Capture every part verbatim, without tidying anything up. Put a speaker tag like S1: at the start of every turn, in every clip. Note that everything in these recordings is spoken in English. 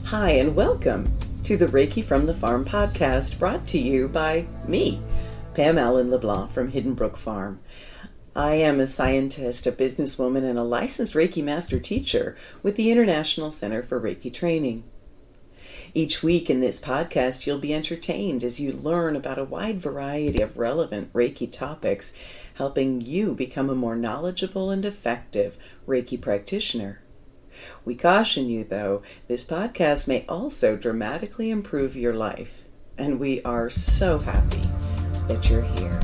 S1: Hi, and welcome to the Reiki from the Farm podcast, brought to you by me, Pam Allen LeBlanc from Hidden Brook Farm. I am a scientist, a businesswoman, and a licensed Reiki master teacher with the International Center for Reiki Training. Each week in this podcast, you'll be entertained as you learn about a wide variety of relevant Reiki topics, helping you become a more knowledgeable and effective Reiki practitioner. We caution you, though, this podcast may also dramatically improve your life, and we are so happy that you're here.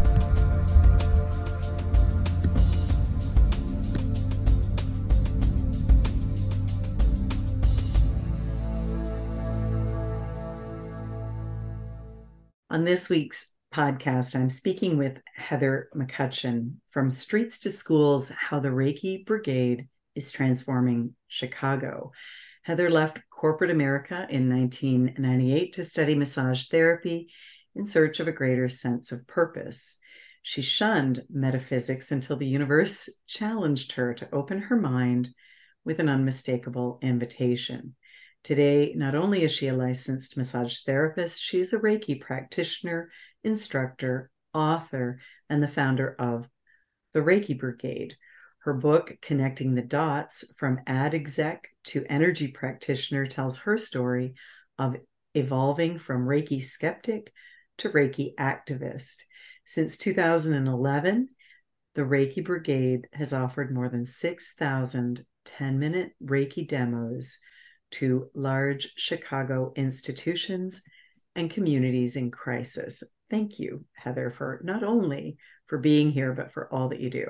S1: On this week's podcast, I'm speaking with Heather McCutcheon from Streets to Schools, How the Reiki Brigade is Transforming Chicago. Heather left corporate America in nineteen ninety-eight to study massage therapy in search of a greater sense of purpose. She shunned metaphysics until the universe challenged her to open her mind with an unmistakable invitation. Today, not only is she a licensed massage therapist, she is a Reiki practitioner, instructor, author, and the founder of the Reiki Brigade. Her book, Connecting the Dots from Ad Exec to Energy Practitioner, tells her story of evolving from Reiki skeptic to Reiki activist. Since two thousand eleven, the Reiki Brigade has offered more than six thousand ten-minute Reiki demos to large Chicago institutions and communities in crisis. Thank you, Heather, for not only for being here, but for all that you do.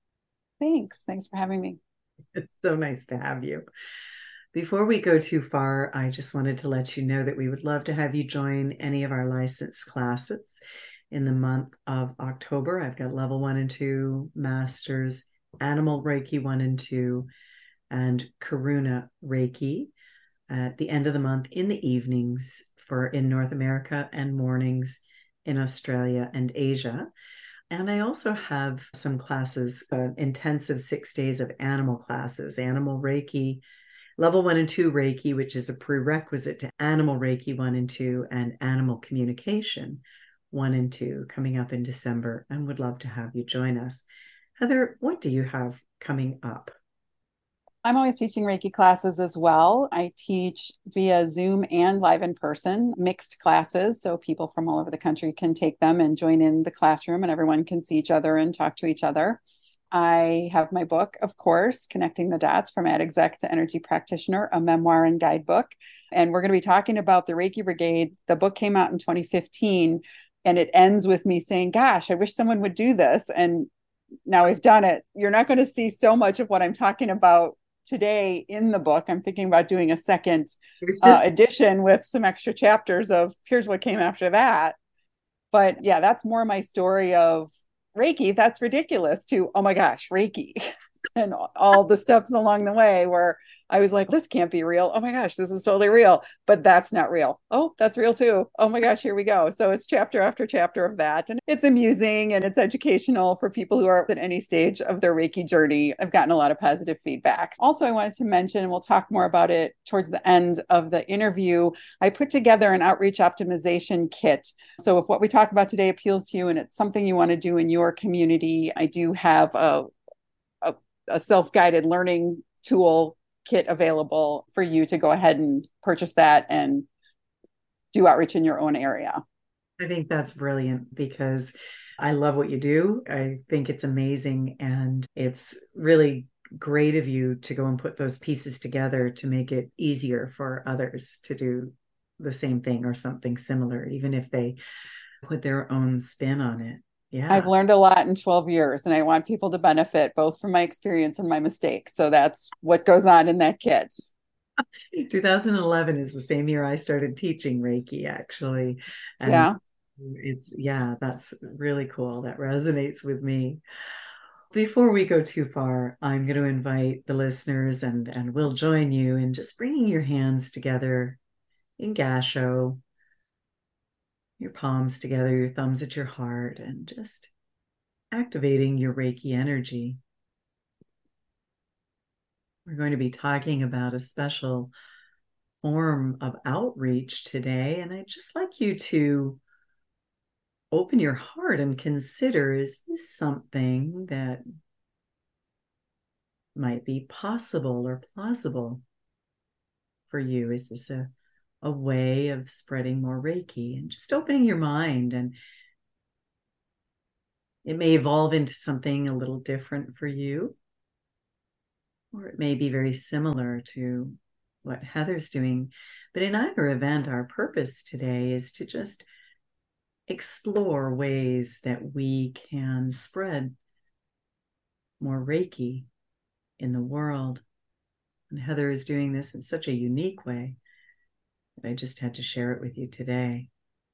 S2: Thanks. Thanks for having me.
S1: It's so nice to have you. Before we go too far, I just wanted to let you know that we would love to have you join any of our licensed classes in the month of October. I've got level one and two, Masters, Animal Reiki one and two, and Karuna Reiki at the end of the month in the evenings for in North America and mornings in Australia and Asia. And I also have some classes, uh, intensive six days of animal classes, Animal Reiki, Level one and two Reiki, which is a prerequisite to Animal Reiki one and two, and Animal Communication one and two, coming up in December, and would love to have you join us. Heather, what do you have coming up?
S2: I'm always teaching Reiki classes as well. I teach via Zoom and live in person, mixed classes, so people from all over the country can take them and join in the classroom, and everyone can see each other and talk to each other. I have my book, of course, Connecting the Dots from Ad Exec to Energy Practitioner, a memoir and guidebook. And we're going to be talking about the Reiki Brigade. The book came out in twenty fifteen, and it ends with me saying, gosh, I wish someone would do this. And now we've done it. You're not going to see so much of what I'm talking about today in the book. I'm thinking about doing a second just- uh, edition with some extra chapters of here's what came after that. But yeah, that's more my story of Reiki. That's ridiculous to, oh my gosh, Reiki. And all the steps along the way where I was like, this can't be real. Oh my gosh, this is totally real. But that's not real. Oh, that's real too. Oh my gosh, here we go. So it's chapter after chapter of that. And it's amusing and it's educational for people who are at any stage of their Reiki journey. I've gotten a lot of positive feedback. Also, I wanted to mention, and we'll talk more about it towards the end of the interview, I put together an outreach optimization kit. So if what we talk about today appeals to you and it's something you want to do in your community, I do have a a self-guided learning tool kit available for you to go ahead and purchase that and do outreach in your own area.
S1: I think that's brilliant because I love what you do. I think it's amazing. And it's really great of you to go and put those pieces together to make it easier for others to do the same thing or something similar, even if they put their own spin on it. Yeah.
S2: I've learned a lot in twelve years, and I want people to benefit both from my experience and my mistakes. So that's what goes on in that kit.
S1: two thousand eleven is the same year I started teaching Reiki, actually.
S2: And yeah.
S1: It's, yeah, that's really cool. That resonates with me. Before we go too far, I'm going to invite the listeners, and, and we'll join you in just bringing your hands together in Gasho, your palms together, your thumbs at your heart, and just activating your Reiki energy. We're going to be talking about a special form of outreach today. And I'd just like you to open your heart and consider, is this something that might be possible or plausible for you? Is this a, a way of spreading more Reiki? And just opening your mind, and it may evolve into something a little different for you, or it may be very similar to what Heather's doing. But in either event, our purpose today is to just explore ways that we can spread more Reiki in the world. And Heather is doing this in such a unique way that I just had to share it with you today.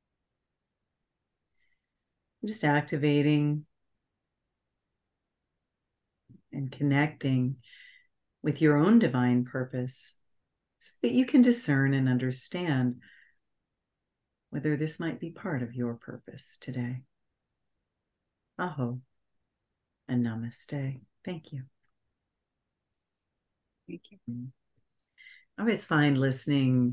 S1: Just activating and connecting with your own divine purpose so that you can discern and understand whether this might be part of your purpose today. Aho and namaste. Thank you.
S2: Thank you.
S1: I always find listening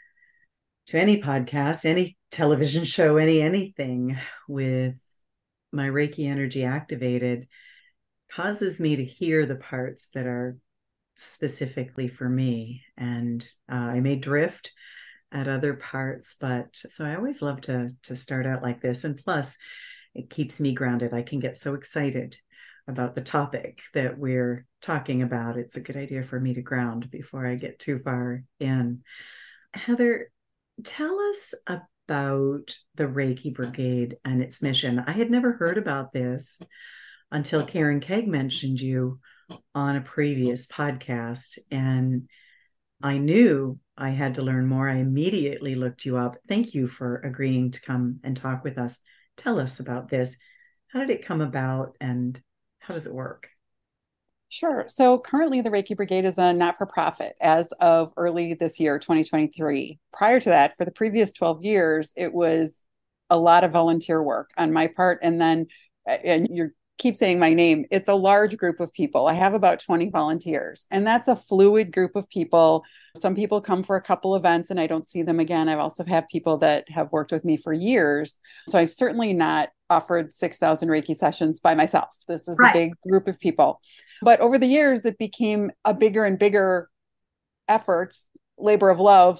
S1: to any podcast, any television show, any anything with my Reiki energy activated causes me to hear the parts that are specifically for me. And uh, I may drift at other parts, but so I always love to to start out like this. And plus, it keeps me grounded. I can get so excited about the topic that we're talking about. It's a good idea for me to ground before I get too far in. Heather, tell us about the Reiki Brigade and its mission. I had never heard about this until Karen Keg mentioned you on a previous podcast, and I knew I had to learn more. I immediately looked you up. Thank you for agreeing to come and talk with us. Tell us about this. How did it come about, and how does it work?
S2: Sure. So currently the Reiki Brigade is a not-for-profit as of early this year, twenty twenty-three. Prior to that, for the previous twelve years, it was a lot of volunteer work on my part. And then, and you're keep saying my name, it's a large group of people. I have about twenty volunteers, and that's a fluid group of people. Some people come for a couple events and I don't see them again. I've also had people that have worked with me for years. So I've certainly not offered six thousand Reiki sessions by myself. This is right. A big group of people. But over the years, it became a bigger and bigger effort, labor of love,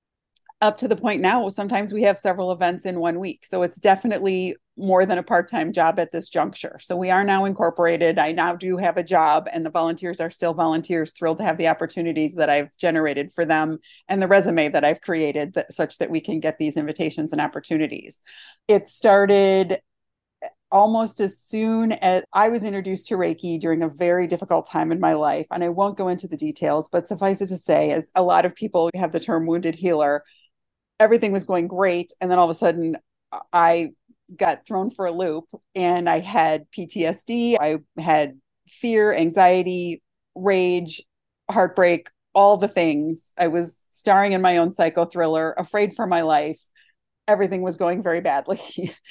S2: up to the point now, sometimes we have several events in one week. So it's definitely more than a part-time job at this juncture. So we are now incorporated. I now do have a job, and the volunteers are still volunteers, thrilled to have the opportunities that I've generated for them and the resume that I've created that, such that we can get these invitations and opportunities. It started almost as soon as I was introduced to Reiki during a very difficult time in my life. And I won't go into the details, but suffice it to say, as a lot of people have the term wounded healer, everything was going great. And then all of a sudden I got thrown for a loop, and I had P T S D. I had fear, anxiety, rage, heartbreak, all the things. I was starring in my own psycho thriller, afraid for my life. Everything was going very badly.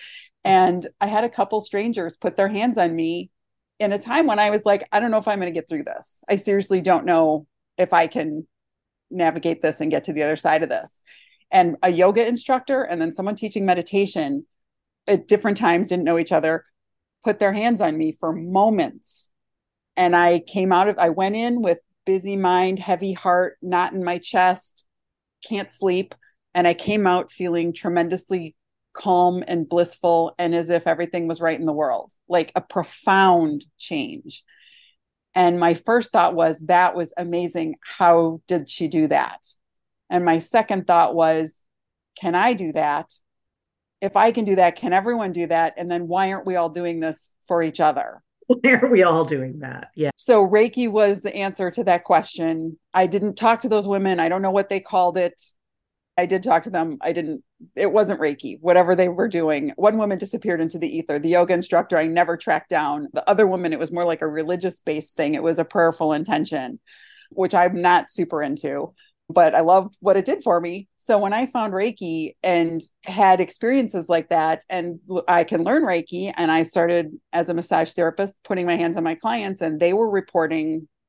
S2: And I had a couple strangers put their hands on me in a time when I was like, I don't know if I'm going to get through this. I seriously don't know if I can navigate this and get to the other side of this. And a yoga instructor and then someone teaching meditation at different times, didn't know each other, put their hands on me for moments. And I came out of, I went in with busy mind, heavy heart, knot in my chest, can't sleep. And I came out feeling tremendously calm and blissful, and as if everything was right in the world, like a profound change. And my first thought was, that was amazing. How did she do that? And my second thought was, can I do that? If I can do that, can everyone do that? And then why aren't we all doing this for each other?
S1: Why are we all doing that? Yeah.
S2: So Reiki was the answer to that question. I didn't talk to those women. I don't know what they called it. I did talk to them. I didn't, it wasn't Reiki, whatever they were doing. One woman disappeared into the ether. The yoga instructor, I never tracked down. The other woman, it was more like a religious based thing. It was a prayerful intention, which I'm not super into, but I loved what it did for me. So when I found Reiki and had experiences like that, and I can learn Reiki, and I started as a massage therapist, putting my hands on my clients, and they were reporting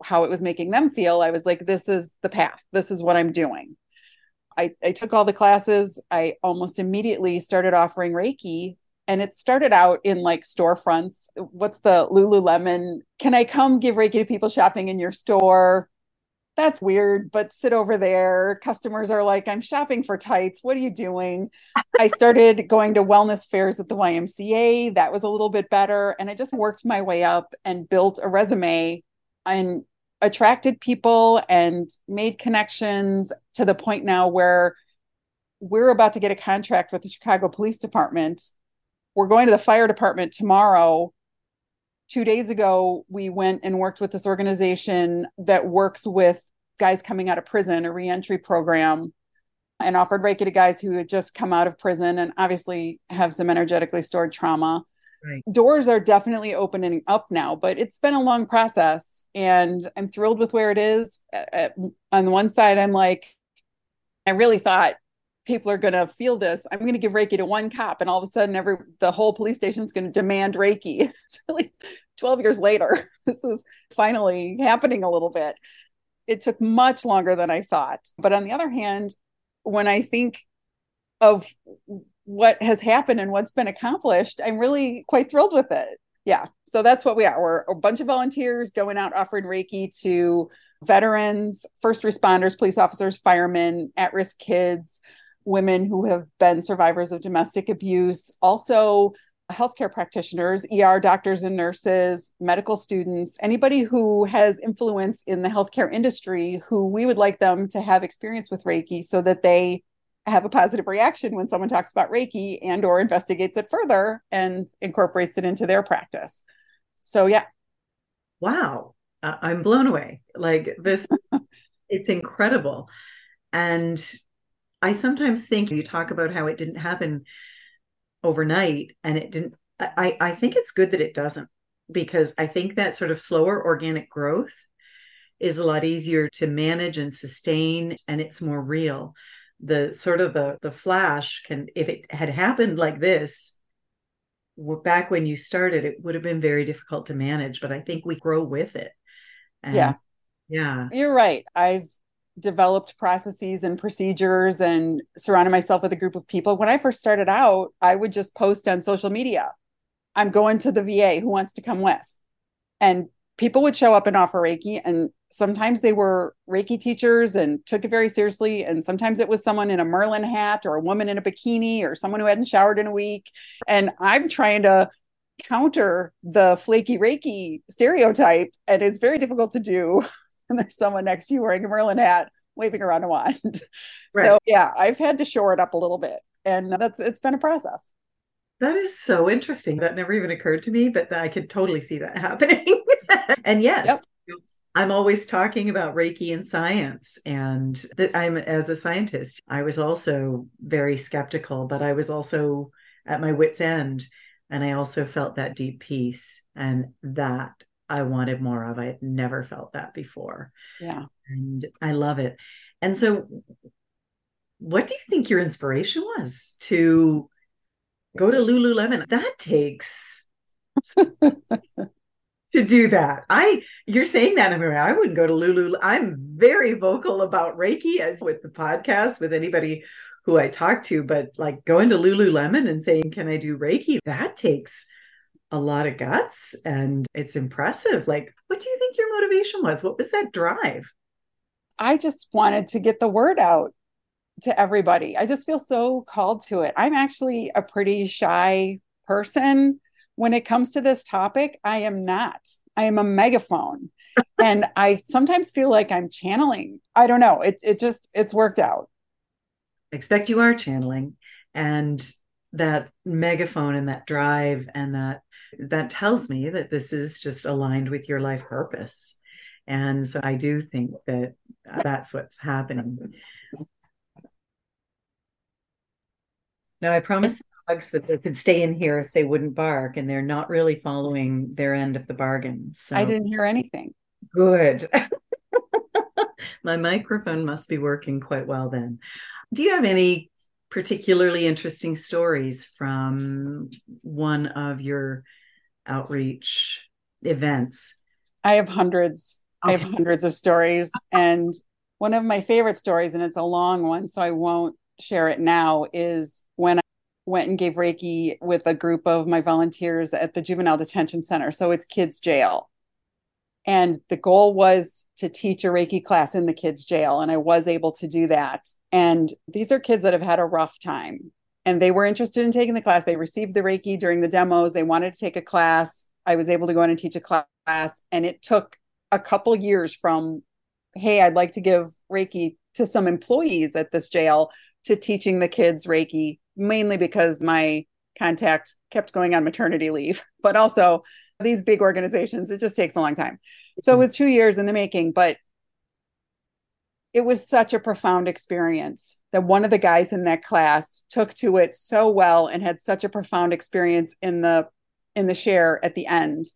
S2: how it was making them feel, I was like, this is the path. This is what I'm doing. I, I took all the classes. I almost immediately started offering Reiki, and it started out in like storefronts. What's the Lululemon? Can I come give Reiki to people shopping in your store? That's weird, but sit over there. Customers are like, I'm shopping for tights. What are you doing? I started going to wellness fairs at the Y M C A. That was a little bit better. And I just worked my way up and built a resume and attracted people and made connections to the point now where we're about to get a contract with the Chicago Police Department. We're going to the fire department tomorrow. Two days ago, we went and worked with this organization that works with guys coming out of prison, a reentry program, and offered Reiki to guys who had just come out of prison and obviously have some energetically stored trauma. Right. Doors are definitely opening up now, but it's been a long process, and I'm thrilled with where it is. On the one side, I'm like, I really thought people are going to feel this. I'm going to give Reiki to one cop, and all of a sudden, every the whole police station is going to demand Reiki. It's really twelve years later. This is finally happening a little bit. It took much longer than I thought. But on the other hand, when I think of what has happened and what's been accomplished, I'm really quite thrilled with it. Yeah. So that's what we are. We're a bunch of volunteers going out offering Reiki to veterans, first responders, police officers, firemen, at-risk kids, women who have been survivors of domestic abuse, also healthcare practitioners, E R doctors and nurses, medical students, anybody who has influence in the healthcare industry who we would like them to have experience with Reiki so that they have a positive reaction when someone talks about Reiki and or investigates it further and incorporates it into their practice. So, yeah.
S1: Wow. Uh, I'm blown away. Like this, it's incredible. And I sometimes think you talk about how it didn't happen overnight, and it didn't. I, I think it's good that it doesn't, because I think that sort of slower organic growth is a lot easier to manage and sustain, and it's more real. The sort of the, the flash can, if it had happened like this back when you started, it would have been very difficult to manage, but I think we grow with it. And
S2: yeah.
S1: Yeah.
S2: You're right. I've developed processes and procedures and surrounded myself with a group of people. When I first started out, I would just post on social media, I'm going to the V A, who wants to come with? And people would show up and offer Reiki. And sometimes they were Reiki teachers and took it very seriously. And sometimes it was someone in a Merlin hat or a woman in a bikini or someone who hadn't showered in a week. And I'm trying to counter the flaky Reiki stereotype. And it's very difficult to do. And there's someone next to you wearing a Merlin hat, waving around a wand. Right. So yeah, I've had to shore it up a little bit. And that's, it's been a process.
S1: That is so interesting. That never even occurred to me, but I could totally see that happening. And yes, yep. I'm always talking about Reiki and science, and that I'm, as a scientist, I was also very skeptical, but I was also at my wit's end. And I also felt that deep peace, and that I wanted more of. I had never felt that before.
S2: Yeah.
S1: And I love it. And so what do you think your inspiration was to go to Lululemon? That takes to do that. I, you're saying that, I wouldn't go to Lulu. I'm very vocal about Reiki, as with the podcast, with anybody who I talk to, but like going to Lululemon and saying, can I do Reiki? That takes a lot of guts, and it's impressive. Like, what do you think your motivation was? What was that drive?
S2: I just wanted to get the word out to everybody. I just feel so called to it. I'm actually a pretty shy person. When it comes to this topic, I am not. I am a megaphone. And I sometimes feel like I'm channeling. I don't know. It it just, it's worked out.
S1: I expect you are channeling, and that megaphone and that drive, and that that tells me that this is just aligned with your life purpose. And so I do think that that's what's happening. Now, I promised the dogs that they could stay in here if they wouldn't bark, and they're not really following their end of the bargain. So
S2: I didn't hear anything.
S1: Good. My microphone must be working quite well then. Do you have any particularly interesting stories from one of your outreach events?
S2: I have hundreds. I have hundreds of stories. And one of my favorite stories, and it's a long one, so I won't share it now, is when I went and gave Reiki with a group of my volunteers at the juvenile detention center. So it's kids' jail. And the goal was to teach a Reiki class in the kids' jail. And I was able to do that. And these are kids that have had a rough time. And they were interested in taking the class. They received the Reiki during the demos. They wanted to take a class. I was able to go in and teach a class. And it took a couple years from, hey, I'd like to give Reiki to some employees at this jail, to teaching the kids Reiki, mainly because my contact kept going on maternity leave. But also, these big organizations, it just takes a long time. So it was two years in the making, but it was such a profound experience that one of the guys in that class took to it so well and had such a profound experience in the in the share at the end.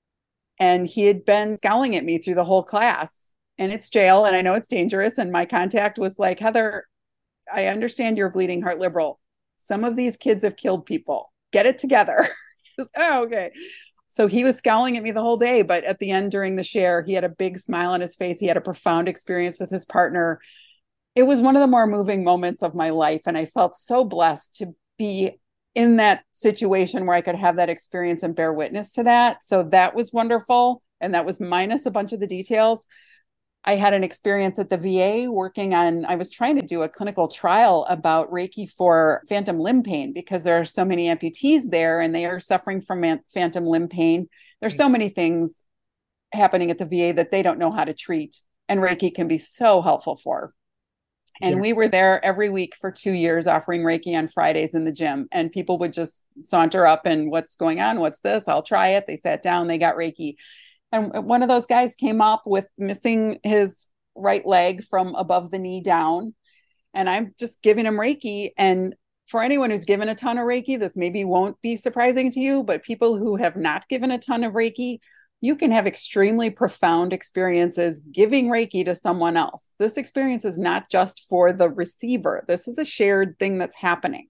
S2: And he had been scowling at me through the whole class. And it's jail, and I know it's dangerous. And my contact was like, Heather, I understand you're a bleeding heart liberal. Some of these kids have killed people. Get it together. Was, oh, okay. So he was scowling at me the whole day, but at the end during the share, he had a big smile on his face. He had a profound experience with his partner. It was one of the more moving moments of my life. And I felt so blessed to be in that situation where I could have that experience and bear witness to that. So that was wonderful. And that was minus a bunch of the details. I had an experience at the V A working on, I was trying to do a clinical trial about Reiki for phantom limb pain, because there are so many amputees there and they are suffering from man- phantom limb pain. There's so many things happening at the V A that they don't know how to treat, and Reiki can be so helpful for. And yeah. We were there every week for two years offering Reiki on Fridays in the gym, and people would just saunter up and, what's going on? What's this? I'll try it. They sat down, they got Reiki. And one of those guys came up with missing his right leg from above the knee down. And I'm just giving him Reiki. And for anyone who's given a ton of Reiki, this maybe won't be surprising to you, but people who have not given a ton of Reiki, you can have extremely profound experiences giving Reiki to someone else. This experience is not just for the receiver. This is a shared thing that's happening.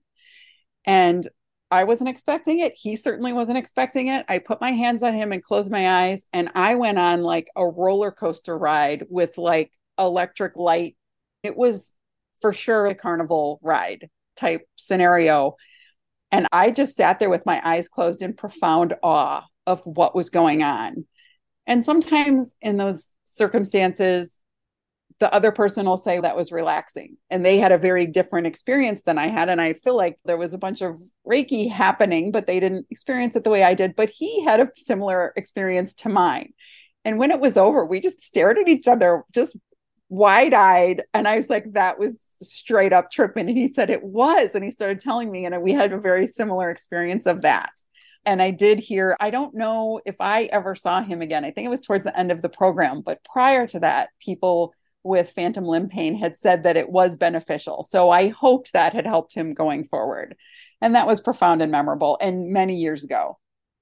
S2: And I wasn't expecting it. He certainly wasn't expecting it. I put my hands on him and closed my eyes, and I went on like a roller coaster ride with like electric light. It was for sure a carnival ride type scenario. And I just sat there with my eyes closed in profound awe of what was going on. And sometimes in those circumstances, the other person will say that was relaxing, and they had a very different experience than I had. And I feel like there was a bunch of Reiki happening, but they didn't experience it the way I did. But he had a similar experience to mine. And when it was over, we just stared at each other, just wide eyed. And I was like, that was straight up tripping. And he said it was. And he started telling me, and we had a very similar experience of that. And I did hear, I don't know if I ever saw him again. I think it was towards the end of the program. But prior to that, people with phantom limb pain had said that it was beneficial. So I hoped that had helped him going forward. And that was profound and memorable, and many years ago.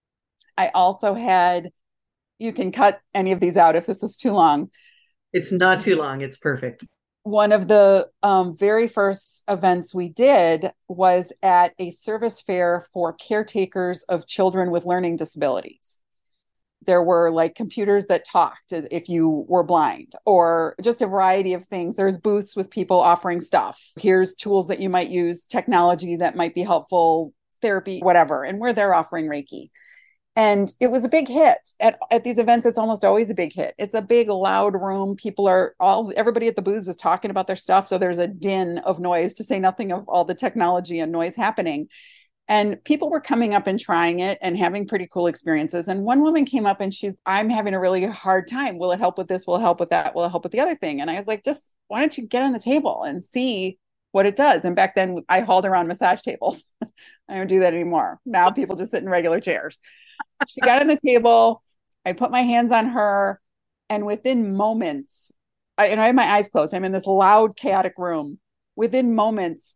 S2: I also had, you can cut any of these out if this is too long.
S1: It's not too long. It's perfect.
S2: One of the um, very first events we did was at a service fair for caretakers of children with learning disabilities. There were like computers that talked if you were blind, or just a variety of things. There's booths with people offering stuff. Here's tools that you might use, technology that might be helpful, therapy, whatever. And we're there offering Reiki. And it was a big hit. At, at these events, it's almost always a big hit. It's a big, loud room. People are all, everybody at the booths is talking about their stuff. So there's a din of noise, to say nothing of all the technology and noise happening. And people were coming up and trying it and having pretty cool experiences. And one woman came up and she's, I'm having a really hard time. Will it help with this? Will it help with that? Will it help with the other thing? And I was like, just why don't you get on the table and see what it does? And back then I hauled around massage tables. I don't do that anymore. Now people just sit in regular chairs. She got on the table. I put my hands on her. And within moments, I, and I have my eyes closed. I'm in this loud, chaotic room. Within moments,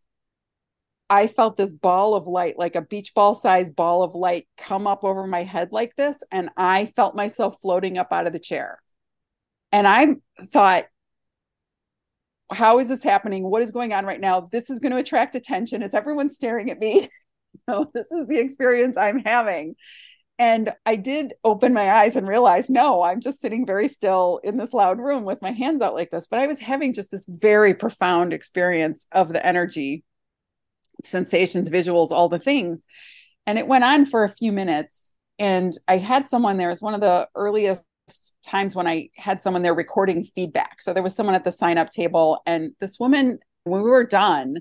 S2: I felt this ball of light, like a beach ball sized ball of light, come up over my head like this. And I felt myself floating up out of the chair. And I thought, how is this happening? What is going on right now? This is going to attract attention. Is everyone staring at me? No, this is the experience I'm having. And I did open my eyes and realize, no, I'm just sitting very still in this loud room with my hands out like this. But I was having just this very profound experience of the energy, sensations, visuals, all the things. And it went on for a few minutes. And I had someone there. It was one of the earliest times when I had someone there recording feedback. So there was someone at the sign up table, and this woman, when we were done,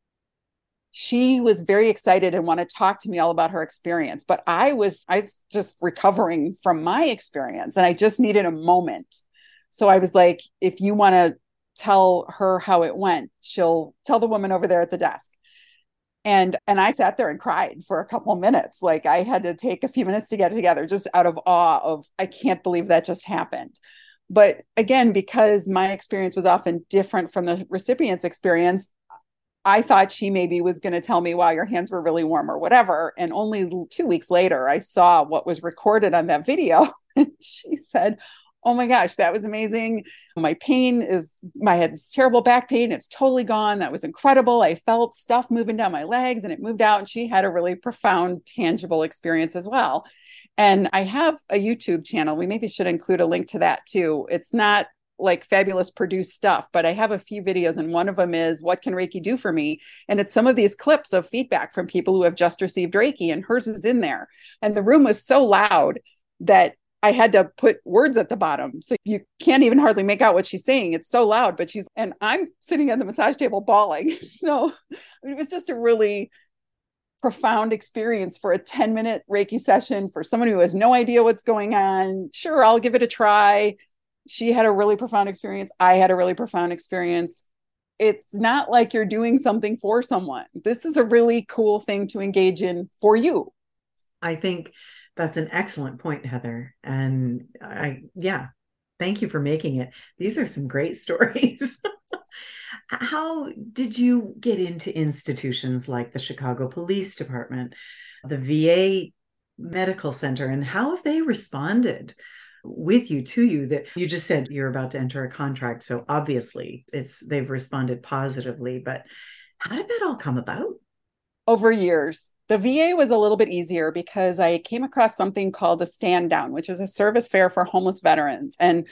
S2: she was very excited and wanted to talk to me all about her experience. But I was, I was just recovering from my experience, and I just needed a moment. So I was like, if you want to tell her how it went, she'll tell the woman over there at the desk. And, and I sat there and cried for a couple of minutes. Like I had to take a few minutes to get it together, just out of awe of, I can't believe that just happened. But again, because my experience was often different from the recipient's experience, I thought she maybe was going to tell me, wow, your hands were really warm or whatever. And only two weeks later, I saw what was recorded on that video. And she said, oh my gosh, that was amazing. My pain is, my head is terrible back pain. It's totally gone. That was incredible. I felt stuff moving down my legs and it moved out. And she had a really profound, tangible experience as well. And I have a YouTube channel. We maybe should include a link to that too. It's not like fabulous produced stuff, but I have a few videos, and one of them is what can Reiki do for me? And it's some of these clips of feedback from people who have just received Reiki, and hers is in there. And the room was so loud that I had to put words at the bottom. So you can't even hardly make out what she's saying. It's so loud, but she's, and I'm sitting at the massage table bawling. So it was just a really profound experience for a ten minute Reiki session for someone who has no idea what's going on. Sure, I'll give it a try. She had a really profound experience. I had a really profound experience. It's not like you're doing something for someone. This is a really cool thing to engage in for you.
S1: I think that's an excellent point, Heather. And I, yeah, thank you for making it. These are some great stories. How did you get into institutions like the Chicago Police Department, the V A Medical Center, and how have they responded with you, to you? That you just said you're about to enter a contract, so obviously it's they've responded positively, but how did that all come about?
S2: Over years. The V A was a little bit easier because I came across something called a stand down, which is a service fair for homeless veterans. And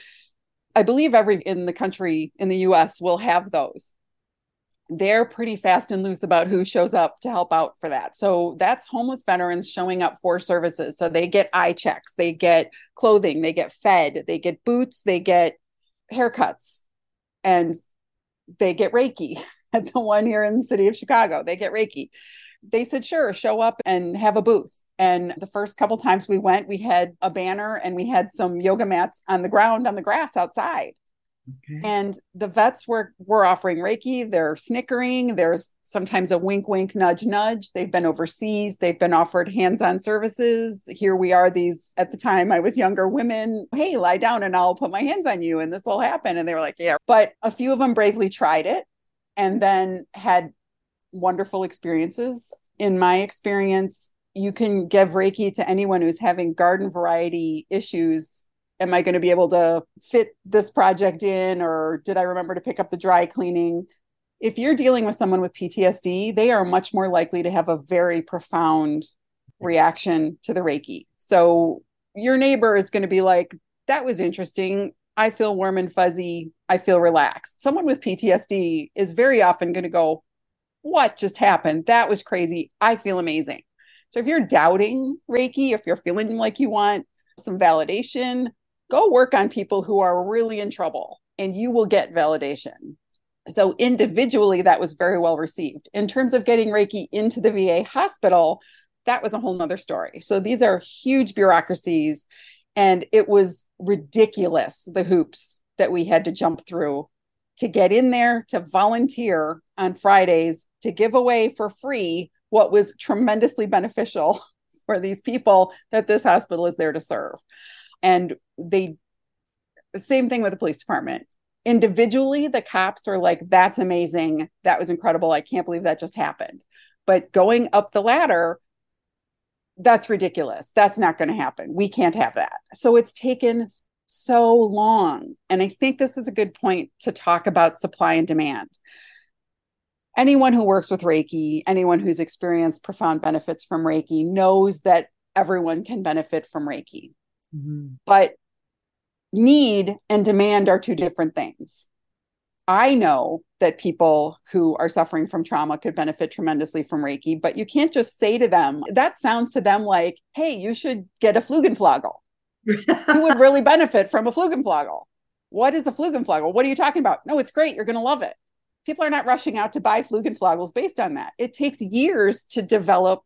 S2: I believe every in the country, in the U S, will have those. They're pretty fast and loose about who shows up to help out for that. So that's homeless veterans showing up for services. So they get eye checks, they get clothing, they get fed, they get boots, they get haircuts, and they get Reiki. At the one here in the city of Chicago, they get Reiki. They said, sure, show up and have a booth. And the first couple times we went, we had a banner and we had some yoga mats on the ground, on the grass outside. Okay. And the vets were, were offering Reiki. They're snickering. There's sometimes a wink, wink, nudge, nudge. They've been overseas. They've been offered hands-on services. Here we are, these, at the time I was younger women, hey, lie down and I'll put my hands on you and this will happen. And they were like, yeah. But a few of them bravely tried it and then had wonderful experiences. In my experience, you can give Reiki to anyone who's having garden variety issues. Am I going to be able to fit this project in? Or did I remember to pick up the dry cleaning? If you're dealing with someone with P T S D, they are much more likely to have a very profound reaction to the Reiki. So your neighbor is going to be like, that was interesting. I feel warm and fuzzy. I feel relaxed. Someone with P T S D is very often going to go, what just happened? That was crazy. I feel amazing. So if you're doubting Reiki, if you're feeling like you want some validation, go work on people who are really in trouble and you will get validation. So individually, that was very well received. In terms of getting Reiki into the V A hospital, that was a whole nother story. So these are huge bureaucracies, and it was ridiculous, the hoops that we had to jump through to get in there, to volunteer on Fridays, to give away for free what was tremendously beneficial for these people that this hospital is there to serve. And they, the same thing with the police department. Individually, the cops are like, that's amazing. That was incredible. I can't believe that just happened. But going up the ladder, that's ridiculous. That's not going to happen. We can't have that. So it's taken so long. And I think this is a good point to talk about supply and demand. Anyone who works with Reiki, anyone who's experienced profound benefits from Reiki knows that everyone can benefit from Reiki.
S1: Mm-hmm.
S2: But need and demand are two different things. I know that people who are suffering from trauma could benefit tremendously from Reiki, but you can't just say to them, that sounds to them like, hey, you should get a Flugenflagel. You would really benefit from a Flugenflagel. What is a Flugenflagel? What are you talking about? No, it's great. You're going to love it. People are not rushing out to buy Flugenflagels based on that. It takes years to develop,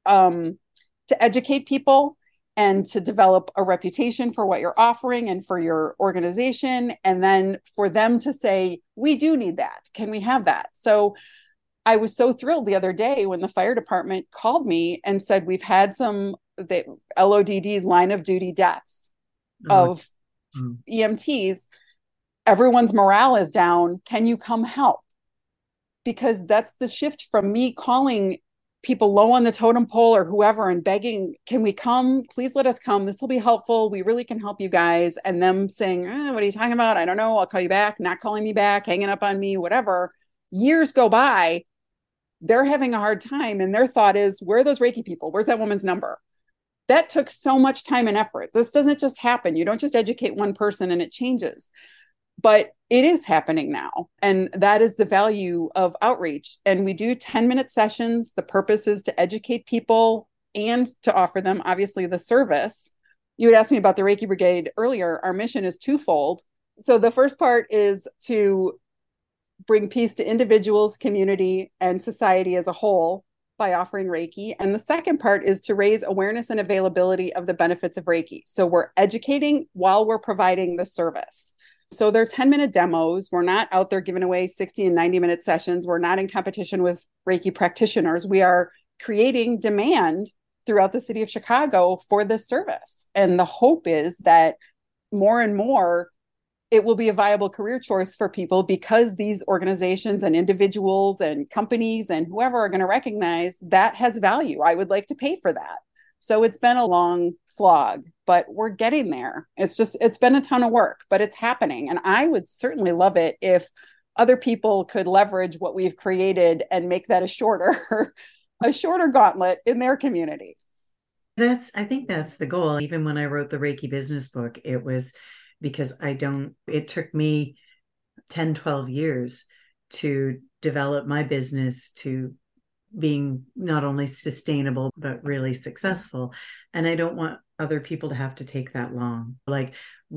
S2: um, to educate people and to develop a reputation for what you're offering and for your organization. And then for them to say, we do need that. Can we have that? So I was so thrilled the other day when the fire department called me and said, we've had some the L O D Ds, line of duty deaths
S1: Oh,
S2: of
S1: mm.
S2: E M Ts. Everyone's morale is down. Can you come help? Because that's the shift from me calling people low on the totem pole or whoever and begging, can we come? Please let us come. This will be helpful. We really can help you guys. And them saying, eh, what are you talking about? I don't know. I'll call you back. Not calling me back, hanging up on me, whatever. Years go by. They're having a hard time. And their thought is, where are those Reiki people? Where's that woman's number? That took so much time and effort. This doesn't just happen. You don't just educate one person and it changes. But it is happening now. And that is the value of outreach. And we do ten minute sessions. The purpose is to educate people and to offer them, obviously, the service. You had asked me about the Reiki Brigade earlier. Our mission is twofold. So the first part is to bring peace to individuals, community, and society as a whole by offering Reiki. And the second part is to raise awareness and availability of the benefits of Reiki. So we're educating while we're providing the service. So they're ten minute demos. We're not out there giving away sixty and ninety minute sessions. We're not in competition with Reiki practitioners. We are creating demand throughout the city of Chicago for this service. And the hope is that more and more it will be a viable career choice for people because these organizations and individuals and companies and whoever are going to recognize that has value. I would like to pay for that. So it's been a long slog, but we're getting there. It's just, it's been a ton of work, but it's happening. And I would certainly love it if other people could leverage what we've created and make that a shorter, a shorter gauntlet in their community.
S1: That's, I think that's the goal. Even when I wrote the Reiki business book, it was because I don't, it took me ten, twelve years to develop my business to being not only sustainable, but really successful. And I don't want other people to have to take that long. Like,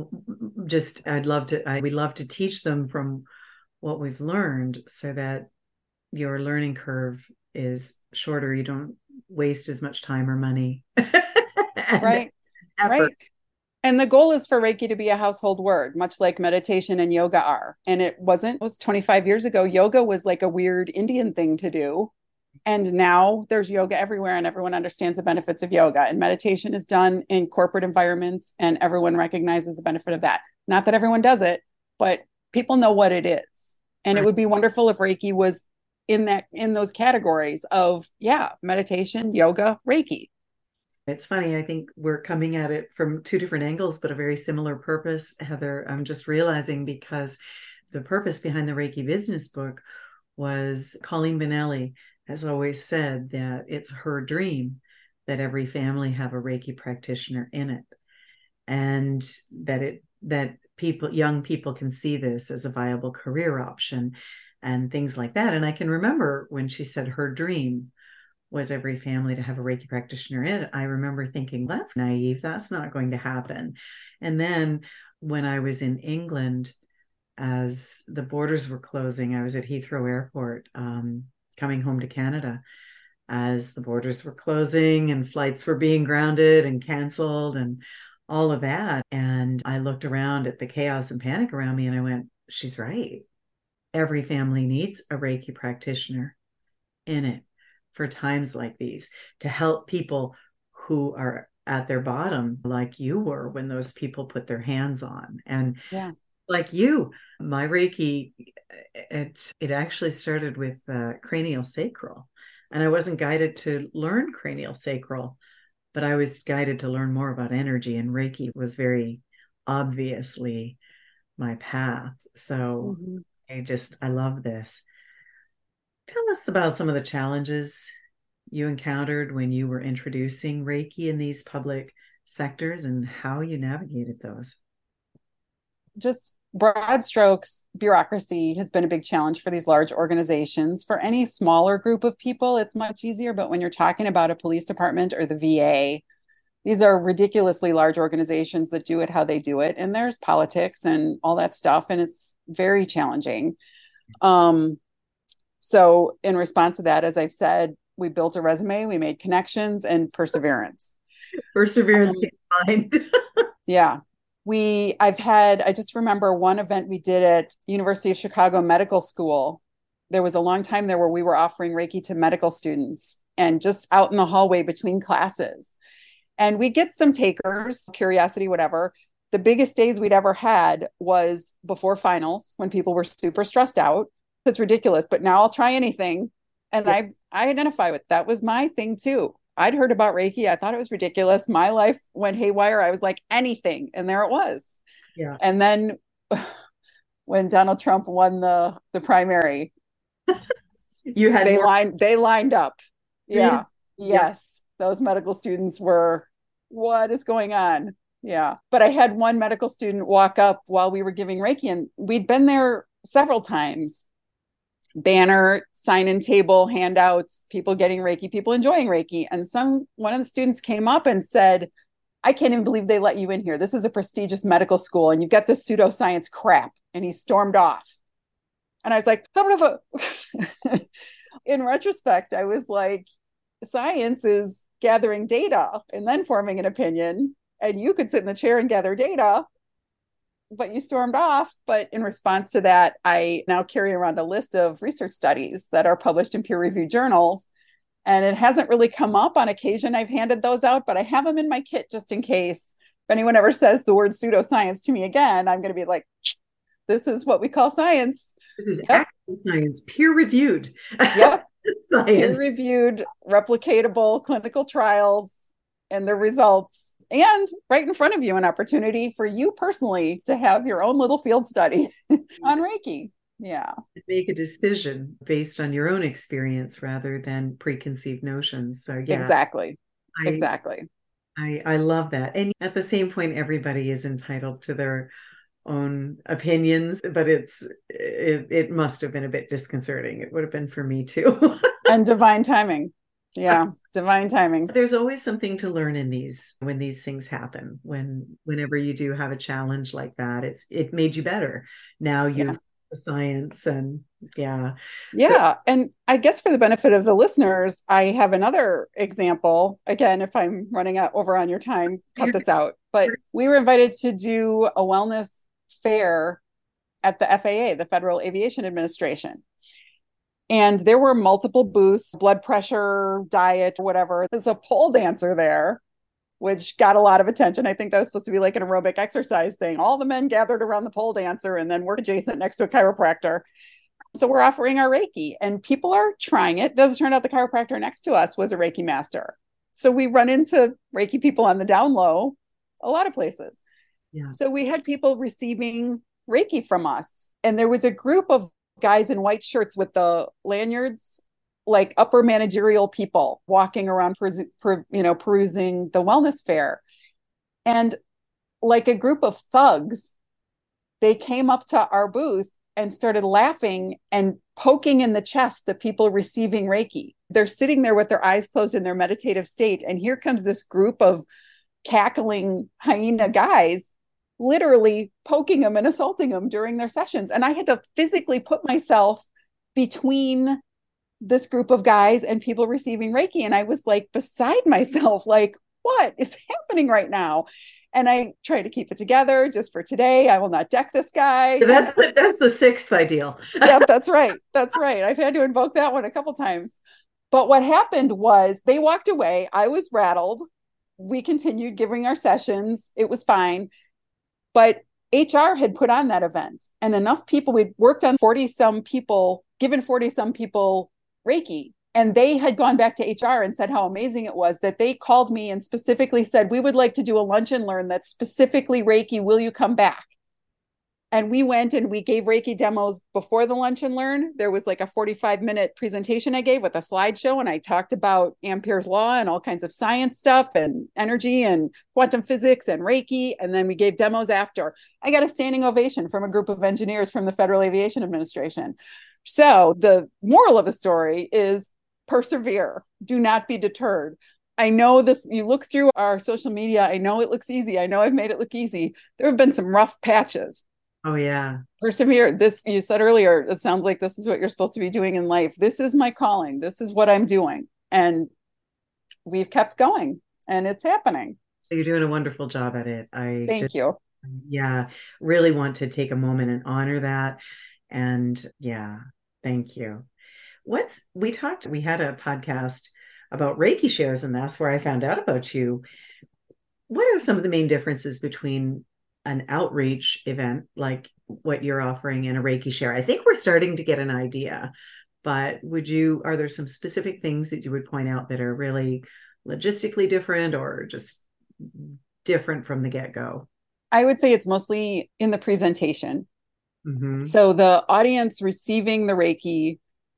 S1: just, I'd love to, I, we love to teach them from what we've learned so that your learning curve is shorter. You don't waste as much time or money. and
S2: right.
S1: effort.
S2: Right. And the goal is for Reiki to be a household word, much like meditation and yoga are. And it wasn't, it was twenty-five years ago. Yoga was like a weird Indian thing to do. And now there's yoga everywhere and everyone understands the benefits of yoga. And meditation is done in corporate environments and everyone recognizes the benefit of that. Not that everyone does it, but people know what it is. And right. It would be wonderful if Reiki was in that, in those categories of, yeah, meditation, yoga, Reiki.
S1: It's funny. I think we're coming at it from two different angles, but a very similar purpose, Heather. I'm just realizing because the purpose behind the Reiki business book was Colleen Benelli has always said that it's her dream that every family have a Reiki practitioner in it, and that it that people, young people, can see this as a viable career option and things like that. And I can remember when she said her dream was every family to have a Reiki practitioner in it, I remember thinking, that's naive. That's not going to happen. And then when I was in England, as the borders were closing, I was at Heathrow Airport, um, coming home to Canada, as the borders were closing and flights were being grounded and canceled and all of that. And I looked around at the chaos and panic around me and I went, she's right. Every family needs a Reiki practitioner in it for times like these, to help people who are at their bottom, like you were when those people put their hands on. And
S2: yeah.
S1: Like you, my Reiki, it, it actually started with uh, cranial sacral. And I wasn't guided to learn cranial sacral, but I was guided to learn more about energy. And Reiki was very obviously my path. So mm-hmm. I just, I love this. Tell us about some of the challenges you encountered when you were introducing Reiki in these public sectors and how you navigated those?
S2: Just broad strokes, bureaucracy has been a big challenge for these large organizations. For any smaller group of people, it's much easier. But when you're talking about a police department or the V A, these are ridiculously large organizations that do it how they do it. And there's politics and all that stuff. And it's very challenging. Um, so in response to that, as I've said, we built a resume, we made connections, and perseverance.
S1: Perseverance um, behind.
S2: Yeah. We, I've had, I just remember one event we did at University of Chicago Medical School. There was a long time there where we were offering Reiki to medical students and just out in the hallway between classes. And we get some takers, curiosity, whatever. The biggest days we'd ever had was before finals when people were super stressed out. It's ridiculous, but now I'll try anything. And yeah. I, I identify with that was my thing too. I'd heard about Reiki. I thought it was ridiculous. My life went haywire. I was like, anything. And there it was.
S1: Yeah.
S2: And then when Donald Trump won the, the primary,
S1: you had
S2: they
S1: more-
S2: lined, they lined up. Yeah.
S1: yeah.
S2: Yes. Those medical students were, what is going on? Yeah. But I had one medical student walk up while we were giving Reiki, and we'd been there several times. Banner, sign-in table, handouts, people getting Reiki, people enjoying Reiki. And some, one of the students came up and said, I can't even believe they let you in here. This is a prestigious medical school and you've got this pseudoscience crap. And he stormed off. And I was like, in retrospect, I was like, science is gathering data and then forming an opinion. And you could sit in the chair and gather data, but you stormed off. But in response to that, I now carry around a list of research studies that are published in peer-reviewed journals. And it hasn't really come up. On occasion, I've handed those out, but I have them in my kit just in case. If anyone ever says the word pseudoscience to me again, I'm going to be like, this is what we call science.
S1: This is yep. actual science, peer-reviewed.
S2: Yep. Peer-reviewed, replicatable clinical trials and the results. And right in front of you, an opportunity for you personally to have your own little field study on Reiki. Yeah.
S1: Make a decision based on your own experience rather than preconceived notions. So yeah.
S2: Exactly.
S1: I,
S2: exactly.
S1: I, I love that. And at the same point, everybody is entitled to their own opinions, but it's it, it must have been a bit disconcerting. It would have been for me too.
S2: And divine timing. Yeah, divine timing.
S1: There's always something to learn in these when these things happen. When whenever you do have a challenge like that, it's it made you better. Now you have the science and yeah.
S2: Yeah. So, and I guess for the benefit of the listeners, I have another example. Again, if I'm running out over on your time, cut this out. But we were invited to do a wellness fair at the F A A, the Federal Aviation Administration. And there were multiple booths, blood pressure, diet, whatever. There's a pole dancer there, which got a lot of attention. I think that was supposed to be like an aerobic exercise thing. All the men gathered around the pole dancer and then we're adjacent next to a chiropractor. So we're offering our Reiki and people are trying it. Does it turn out the chiropractor next to us was a Reiki master. So we run into Reiki people on the down low, a lot of places.
S1: Yeah.
S2: So we had people receiving Reiki from us. And there was a group of guys in white shirts with the lanyards, like upper managerial people walking around, perus- per, you know, perusing the wellness fair. And like a group of thugs, they came up to our booth and started laughing and poking in the chest the people receiving Reiki. They're sitting there with their eyes closed in their meditative state. And here comes this group of cackling hyena guys literally poking them and assaulting them during their sessions. And I had to physically put myself between this group of guys and people receiving Reiki. And I was like beside myself, like, what is happening right now? And I tried to keep it together just for today. I will not deck this guy.
S1: That's the, that's the sixth ideal.
S2: Yeah, that's right. That's right. I've had to invoke that one a couple times. But what happened was they walked away. I was rattled. We continued giving our sessions. It was fine. But H R had put on that event and enough people, we'd worked on forty some people, given forty some people Reiki. And they had gone back to H R and said how amazing it was that they called me and specifically said, we would like to do a lunch and learn that's specifically Reiki. Will you come back? And we went and we gave Reiki demos before the lunch and learn. There was like a forty-five minute presentation I gave with a slideshow, and I talked about Ampere's law and all kinds of science stuff and energy and quantum physics and Reiki. And then we gave demos after. I got a standing ovation from a group of engineers from the Federal Aviation Administration. So the moral of the story is persevere. Do not be deterred. I know this, you look through our social media, I know it looks easy. I know I've made it look easy. There have been some rough patches.
S1: Oh, yeah.
S2: Persevere. This, you said earlier, it sounds like this is what you're supposed to be doing in life. This is my calling. This is what I'm doing. And we've kept going and it's happening.
S1: You're doing a wonderful job at it. I
S2: Thank
S1: just,
S2: you.
S1: Yeah, really want to take a moment and honor that. And yeah, thank you. What's, we talked, we had a podcast about Reiki shares, and that's where I found out about you. What are some of the main differences between an outreach event like what you're offering and a Reiki share? I think we're starting to get an idea, but would you, are there some specific things that you would point out that are really logistically different or just different from the get-go?
S2: I would say it's mostly in the presentation.
S1: Mm-hmm.
S2: So the audience receiving the Reiki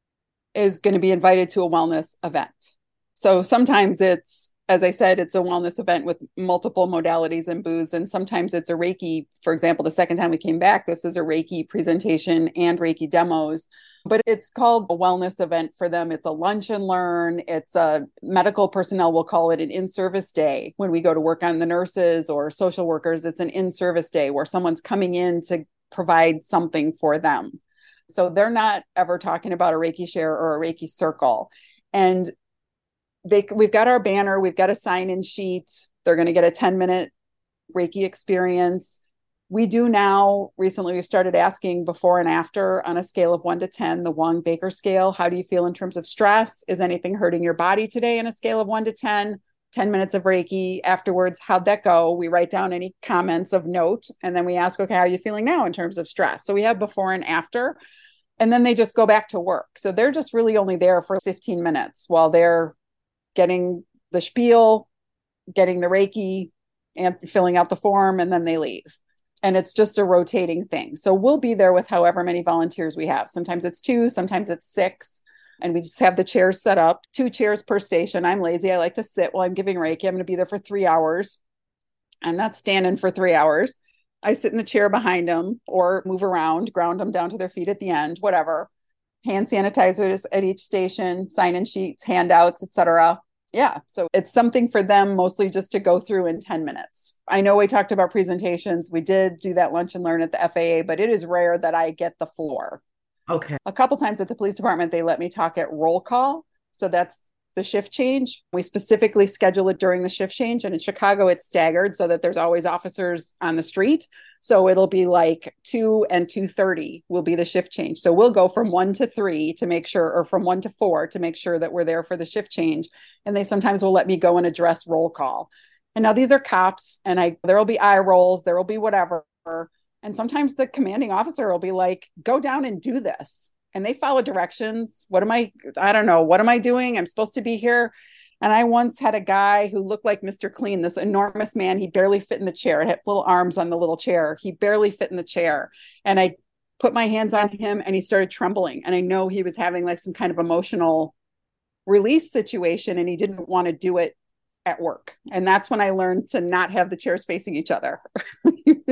S2: is going to be invited to a wellness event. So sometimes it's, as I said, it's a wellness event with multiple modalities and booths. And sometimes it's a Reiki. For example, the second time we came back, this is a Reiki presentation and Reiki demos, but it's called a wellness event for them. It's a lunch and learn. It's a medical personnel will call it an in-service day. When we go to work on the nurses or social workers, it's an in-service day where someone's coming in to provide something for them. So they're not ever talking about a Reiki share or a Reiki circle. And They, we've got our banner, we've got a sign-in sheet. They're going to get a ten minute Reiki experience. We do now, recently we've started asking before and after on a scale of one to ten, the Wong-Baker scale. How do you feel in terms of stress? Is anything hurting your body today on a scale of one to ten? ten minutes of Reiki. Afterwards, how'd that go? We write down any comments of note, and then we ask, okay, how are you feeling now in terms of stress? So we have before and after, and then they just go back to work. So they're just really only there for fifteen minutes while they're getting the spiel, getting the Reiki, and filling out the form, and then they leave. And it's just a rotating thing. So we'll be there with however many volunteers we have. Sometimes it's two, sometimes it's six. And we just have the chairs set up, two chairs per station. I'm lazy. I like to sit while I'm giving Reiki. I'm going to be there for three hours. I'm not standing for three hours. I sit in the chair behind them or move around, ground them down to their feet at the end, whatever. Hand sanitizers at each station, sign-in sheets, handouts, et cetera. Yeah, so it's something for them mostly just to go through in ten minutes. I know we talked about presentations. We did do that lunch and learn at the F A A, but it is rare that I get the floor.
S1: Okay.
S2: A couple times at the police department, they let me talk at roll call. So that's the shift change. We specifically schedule it during the shift change. And in Chicago, it's staggered so that there's always officers on the street. So it'll be like two and two thirty will be the shift change. So we'll go from one to three to make sure, or from one to four to make sure that we're there for the shift change. And they sometimes will let me go and address roll call. And now these are cops, and I there will be eye rolls, there will be whatever. And sometimes the commanding officer will be like, go down and do this. And they follow directions. What am I, I don't know. What am I doing? I'm supposed to be here. And I once had a guy who looked like Mister Clean, this enormous man. He barely fit in the chair. It had little arms on the little chair. He barely fit in the chair. And I put my hands on him and he started trembling. And I know he was having like some kind of emotional release situation and he didn't want to do it at work. And that's when I learned to not have the chairs facing each other. You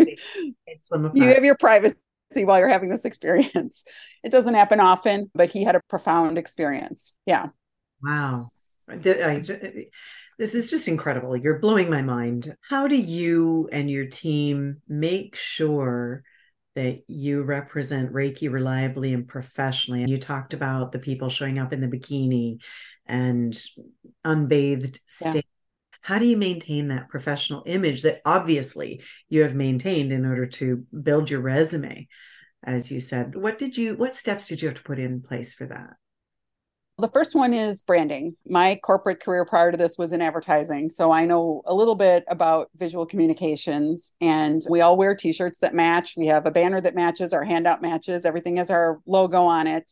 S2: have your privacy while you're having this experience. It doesn't happen often, but he had a profound experience. Yeah.
S1: Wow. I, this is just incredible. You're blowing my mind. How do you and your team make sure that you represent Reiki reliably and professionally? You talked about the people showing up in the bikini and unbathed state. Yeah. How do you maintain that professional image that obviously you have maintained in order to build your resume, as you said? What did you, what steps did you have to put in place for that?
S2: The first one is branding. My corporate career prior to this was in advertising. So I know a little bit about visual communications, and we all wear t-shirts that match. We have a banner that matches, our handout matches, everything has our logo on it.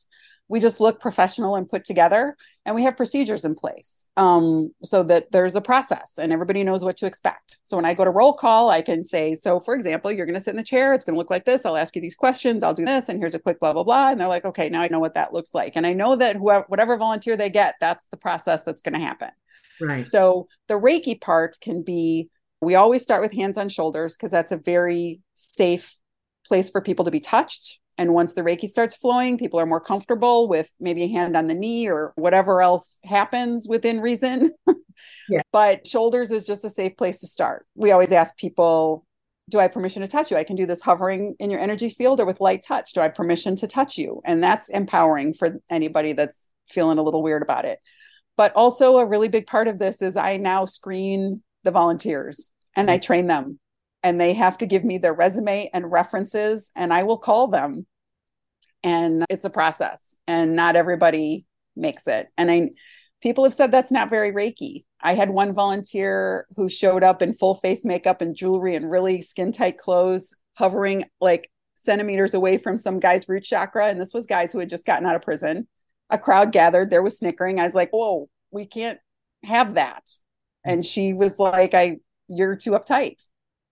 S2: We just look professional and put together, and we have procedures in place um, so that there's a process and everybody knows what to expect. So when I go to roll call, I can say, so for example, you're going to sit in the chair. It's going to look like this. I'll ask you these questions. I'll do this. And here's a quick blah, blah, blah. And they're like, okay, now I know what that looks like. And I know that whoever, whatever volunteer they get, that's the process that's going to happen.
S1: Right.
S2: So the Reiki part can be, we always start with hands on shoulders because that's a very safe place for people to be touched. And once the Reiki starts flowing, people are more comfortable with maybe a hand on the knee or whatever else happens within reason.
S1: Yeah.
S2: But shoulders is just a safe place to start. We always ask people, do I have permission to touch you? I can do this hovering in your energy field or with light touch. Do I have permission to touch you? And that's empowering for anybody that's feeling a little weird about it. But also a really big part of this is I now screen the volunteers and I train them. And they have to give me their resume and references, and I will call them. And it's a process, and not everybody makes it. And I, people have said that's not very Reiki. I had one volunteer who showed up in full face makeup and jewelry and really skin tight clothes, hovering like centimeters away from some guy's root chakra. And this was guys who had just gotten out of prison. A crowd gathered. There was snickering. I was like, whoa, we can't have that. And she was like, I, you're too uptight.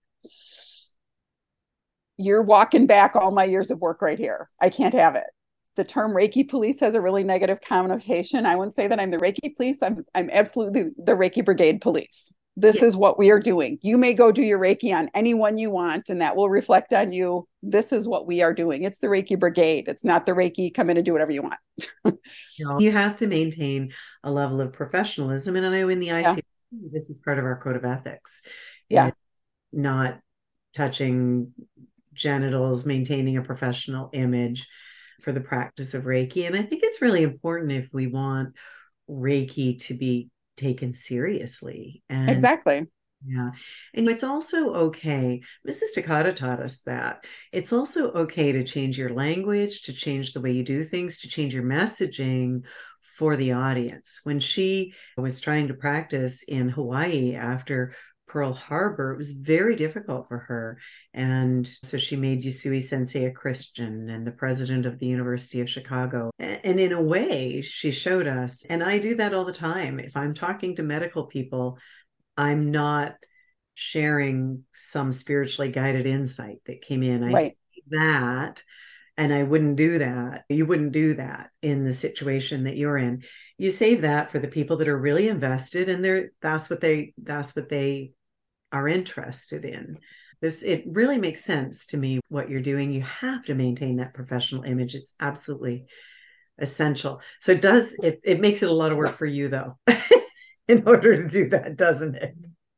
S2: You're walking back all my years of work right here. I can't have it. The term Reiki police has a really negative connotation. I wouldn't say that I'm the Reiki police. I'm I'm absolutely the Reiki Brigade police. This yeah. is what we are doing. You may go do your Reiki on anyone you want, and that will reflect on you. This is what we are doing. It's the Reiki Brigade. It's not the Reiki come in and do whatever you want.
S1: You have to maintain a level of professionalism. And I know in the I C R C, yeah. this is part of our code of ethics.
S2: Yeah.
S1: Not touching genitals, maintaining a professional image for the practice of Reiki. And I think it's really important if we want Reiki to be taken seriously. And
S2: exactly.
S1: Yeah. And it's also okay. Missus Takata taught us that it's also okay to change your language, to change the way you do things, to change your messaging for the audience. When she was trying to practice in Hawaii after Pearl Harbor, it was very difficult for her. And so she made Yusui Sensei a Christian and the president of the University of Chicago. And in a way, she showed us, and I do that all the time. If I'm talking to medical people, I'm not sharing some spiritually guided insight that came in. I
S2: right.
S1: see that, and I wouldn't do that. You wouldn't do that in the situation that you're in. You save that for the people that are really invested, and they're that's what they that's what they are interested in. This it really makes sense to me what you're doing. You have to maintain that professional image. It's absolutely essential. So it does it it makes it a lot of work for you though. In order to do that, doesn't it?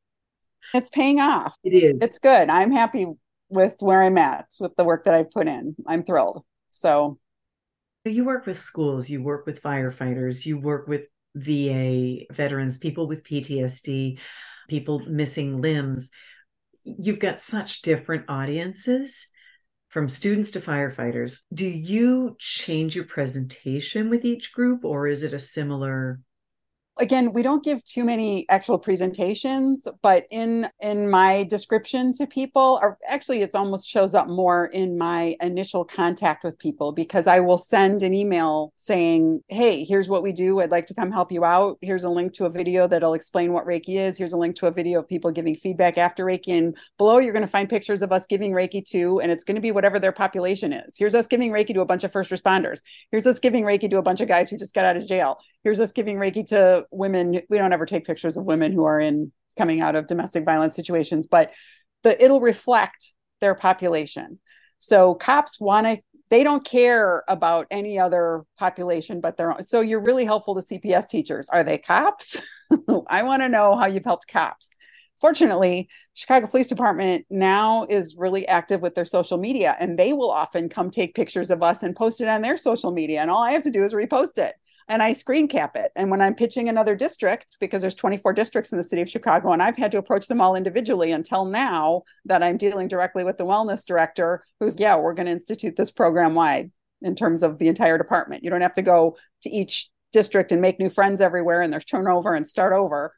S2: It's paying off.
S1: It is.
S2: It's good. I'm happy with where I'm at with the work that I've put in. I'm thrilled. So
S1: you work with schools, you work with firefighters, you work with V A veterans, people with P T S D, people missing limbs. You've got such different audiences, from students to firefighters. Do you change your presentation with each group, or is it a similar?
S2: Again, we don't give too many actual presentations, but in in my description to people, or actually it's almost shows up more in my initial contact with people, because I will send an email saying, hey, here's what we do. I'd like to come help you out. Here's a link to a video that'll explain what Reiki is. Here's a link to a video of people giving feedback after Reiki. And below, you're going to find pictures of us giving Reiki to, and it's going to be whatever their population is. Here's us giving Reiki to a bunch of first responders. Here's us giving Reiki to a bunch of guys who just got out of jail. Here's us giving Reiki to women. We don't ever take pictures of women who are in coming out of domestic violence situations, but the it'll reflect their population. So cops want to, they don't care about any other population but their own. So you're really helpful to C P S teachers. Are they cops? I want to know how you've helped cops. Fortunately, Chicago Police Department now is really active with their social media, and they will often come take pictures of us and post it on their social media. And all I have to do is repost it. And I screen cap it. And when I'm pitching another district, because there's twenty-four districts in the city of Chicago, and I've had to approach them all individually until now that I'm dealing directly with the wellness director, who's, yeah, we're going to institute this program wide in terms of the entire department. You don't have to go to each district and make new friends everywhere, and there's turnover and start over.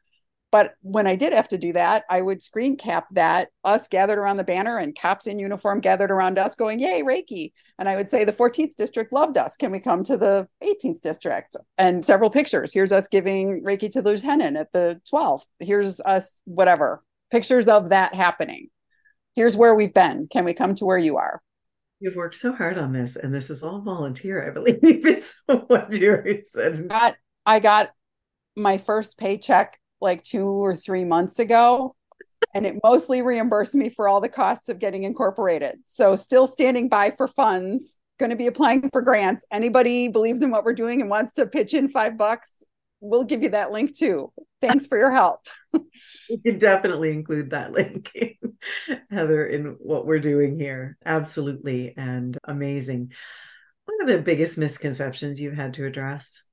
S2: But when I did have to do that, I would screen cap that, us gathered around the banner and cops in uniform gathered around us going, yay, Reiki. And I would say the fourteenth district loved us. Can we come to the eighteenth district? And several pictures. Here's us giving Reiki to the lieutenant at the twelfth. Here's us, whatever. Pictures of that happening. Here's where we've been. Can we come to where you are?
S1: You've worked so hard on this, and this is all volunteer, I believe, is what Jerry said.
S2: Got, I got my first paycheck like two or three months ago, and it mostly reimbursed me for all the costs of getting incorporated. So still standing by for funds, going to be applying for grants. Anybody believes in what we're doing and wants to pitch in five bucks, we'll give you that link too. Thanks for your help.
S1: You can definitely include that link, Heather, in what we're doing here. Absolutely. And amazing. What are the biggest misconceptions you've had to address?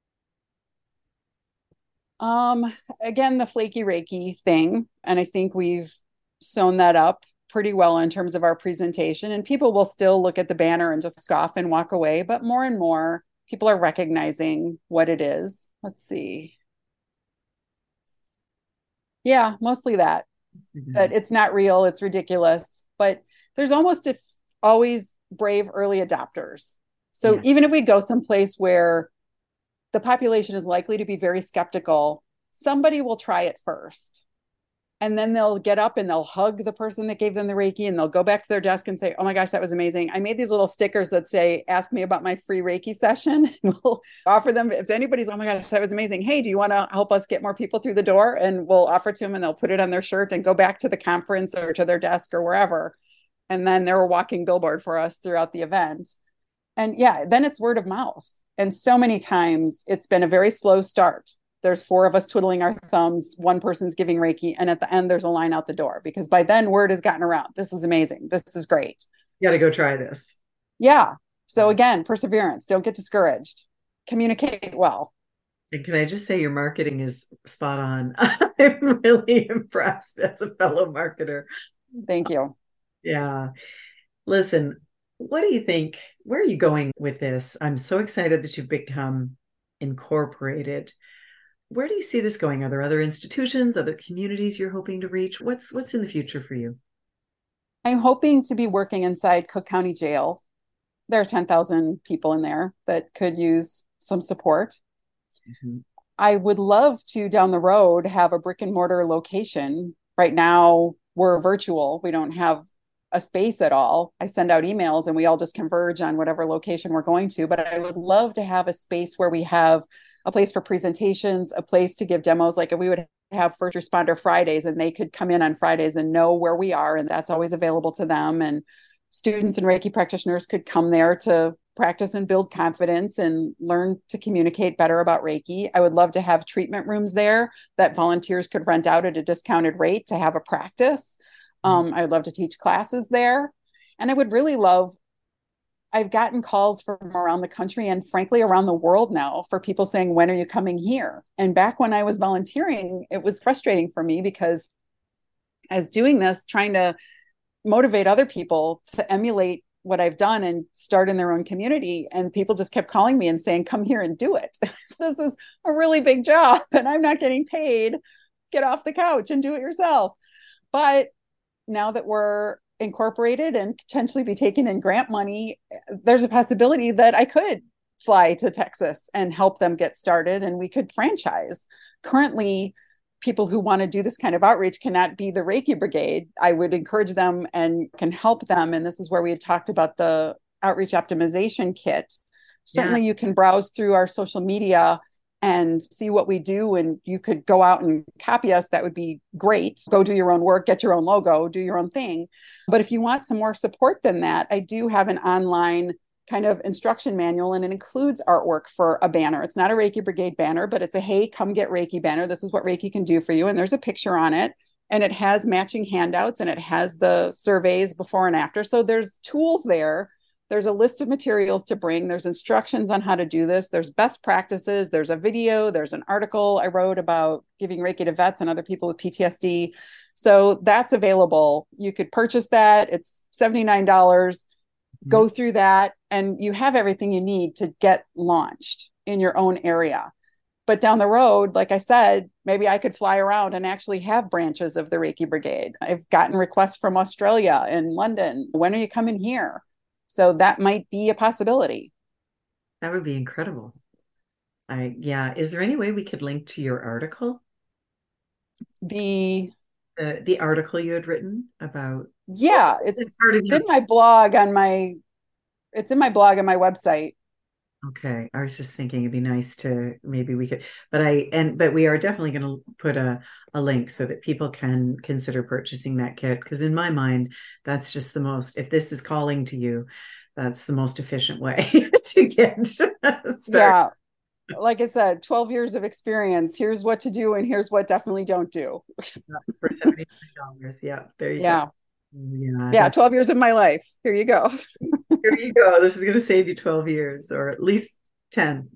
S2: Um, again, the flaky Reiki thing. And I think we've sewn that up pretty well in terms of our presentation. And people will still look at the banner and just scoff and walk away. But more and more people are recognizing what it is. Let's see. Yeah, mostly that. Mm-hmm. That it's not real, it's ridiculous. But there's almost if always brave early adopters. So yeah. Even if we go someplace where the population is likely to be very skeptical, somebody will try it first. And then they'll get up and they'll hug the person that gave them the Reiki, and they'll go back to their desk and say, oh my gosh, that was amazing. I made these little stickers that say, ask me about my free Reiki session. We'll offer them. If anybody's, oh my gosh, that was amazing. Hey, do you want to help us get more people through the door? And we'll offer to them, and they'll put it on their shirt and go back to the conference or to their desk or wherever. And then they're a walking billboard for us throughout the event. And yeah, then it's word of mouth. And so many times it's been a very slow start. There's four of us twiddling our thumbs. One person's giving Reiki. And at the end, there's a line out the door, because by then word has gotten around. This is amazing. This is great.
S1: You got to go try this.
S2: Yeah. So again, perseverance. Don't get discouraged. Communicate well.
S1: And can I just say your marketing is spot on. I'm really impressed as a fellow marketer.
S2: Thank you.
S1: Yeah. Listen, what do you think? Where are you going with this? I'm so excited that you've become incorporated. Where do you see this going? Are there other institutions, other communities you're hoping to reach? What's what's in the future for you?
S2: I'm hoping to be working inside Cook County Jail. There are ten thousand people in there that could use some support. Mm-hmm. I would love to, down the road, have a brick and mortar location. Right now, we're virtual. We don't have a space at all. I send out emails and we all just converge on whatever location we're going to. But I would love to have a space where we have a place for presentations, a place to give demos. Like if we would have First Responder Fridays, and they could come in on Fridays and know where we are, and that's always available to them. And students and Reiki practitioners could come there to practice and build confidence and learn to communicate better about Reiki. I would love to have treatment rooms there that volunteers could rent out at a discounted rate to have a practice. Um, I would love to teach classes there. And I would really love, I've gotten calls from around the country and frankly around the world now for people saying, when are you coming here? And back when I was volunteering, it was frustrating for me because I was doing this, trying to motivate other people to emulate what I've done and start in their own community. And people just kept calling me and saying, come here and do it. So this is a really big job and I'm not getting paid. Get off the couch and do it yourself. But now that we're incorporated and potentially be taking in grant money, there's a possibility that I could fly to Texas and help them get started and we could franchise. Currently, people who want to do this kind of outreach cannot be the Reiki Brigade. I would encourage them and can help them. And this is where we had talked about the outreach optimization kit. Certainly yeah. You can browse through our social media and see what we do. And you could go out and copy us. That would be great. Go do your own work, get your own logo, do your own thing. But if you want some more support than that, I do have an online kind of instruction manual, and it includes artwork for a banner. It's not a Reiki Brigade banner, but it's a, hey, come get Reiki banner. This is what Reiki can do for you. And there's a picture on it, and it has matching handouts, and it has the surveys before and after. So there's tools there. There's a list of materials to bring. There's instructions on how to do this. There's best practices. There's a video. There's an article I wrote about giving Reiki to vets and other people with P T S D. So that's available. You could purchase that. It's seventy-nine dollars. Mm-hmm. Go through that, and you have everything you need to get launched in your own area. But down the road, like I said, maybe I could fly around and actually have branches of the Reiki Brigade. I've gotten requests from Australia and London. When are you coming here? So that might be a possibility.
S1: That would be incredible. I yeah. Is there any way we could link to your article?
S2: The
S1: The the article you had written about
S2: yeah, it's it's in my blog on my it's in my blog on my website.
S1: Okay. I was just thinking it'd be nice to maybe we could, but I and but we are definitely going to put a a link so that people can consider purchasing that kit because in my mind that's just the most if this is calling to you, that's the most efficient way to get started.
S2: Yeah. Like I said, twelve years of experience. Here's what to do and here's what definitely don't do.
S1: For seventy-nine dollars. Yeah, there you
S2: Yeah.
S1: go. Yeah,
S2: Yeah,
S1: that's
S2: twelve years of my life. Here you go.
S1: here you go. This is going to save you twelve years or at least ten.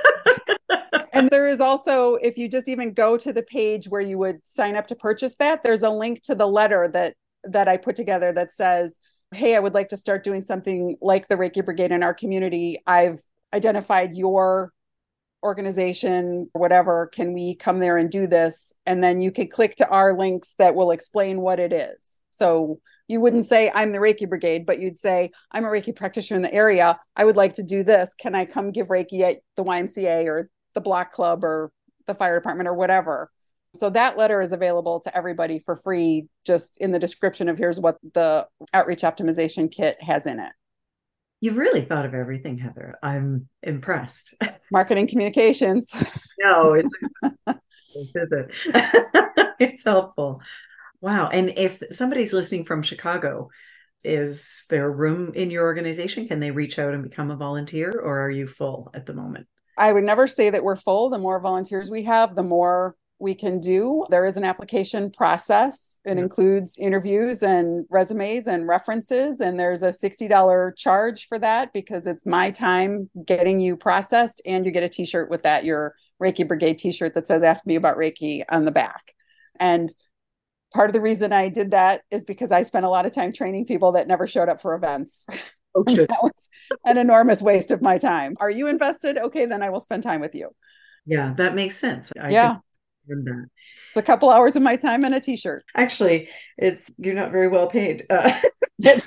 S2: And there is also, if you just even go to the page where you would sign up to purchase that, there's a link to the letter that that I put together that says, hey, I would like to start doing something like the Reiki Brigade in our community. I've identified your organization, whatever. Can we come there and do this? And then you can click to our links that will explain what it is. So you wouldn't say, I'm the Reiki Brigade, but you'd say, I'm a Reiki practitioner in the area. I would like to do this. Can I come give Reiki at the Y M C A or the block club or the fire department or whatever? So that letter is available to everybody for free, just in the description of here's what the outreach optimization kit has in it.
S1: You've really thought of everything, Heather. I'm impressed.
S2: Marketing communications.
S1: No, it's, it's is it? It's helpful. Wow. And if somebody's listening from Chicago, is there room in your organization? Can they reach out and become a volunteer, or are you full at the moment?
S2: I would never say that we're full. The more volunteers we have, the more we can do. There is an application process. It yeah. includes interviews and resumes and references. And there's a sixty dollars charge for that because it's my time getting you processed. And you get a t-shirt with that, your Reiki Brigade t-shirt that says, ask me about Reiki on the back. And part of the reason I did that is because I spent a lot of time training people that never showed up for events. Okay. That was an enormous waste of my time. Are you invested? Okay, then I will spend time with you.
S1: Yeah, that makes sense. I
S2: yeah.
S1: That.
S2: It's a couple hours of my time and a t-shirt.
S1: Actually, it's you're not very well paid. Uh, but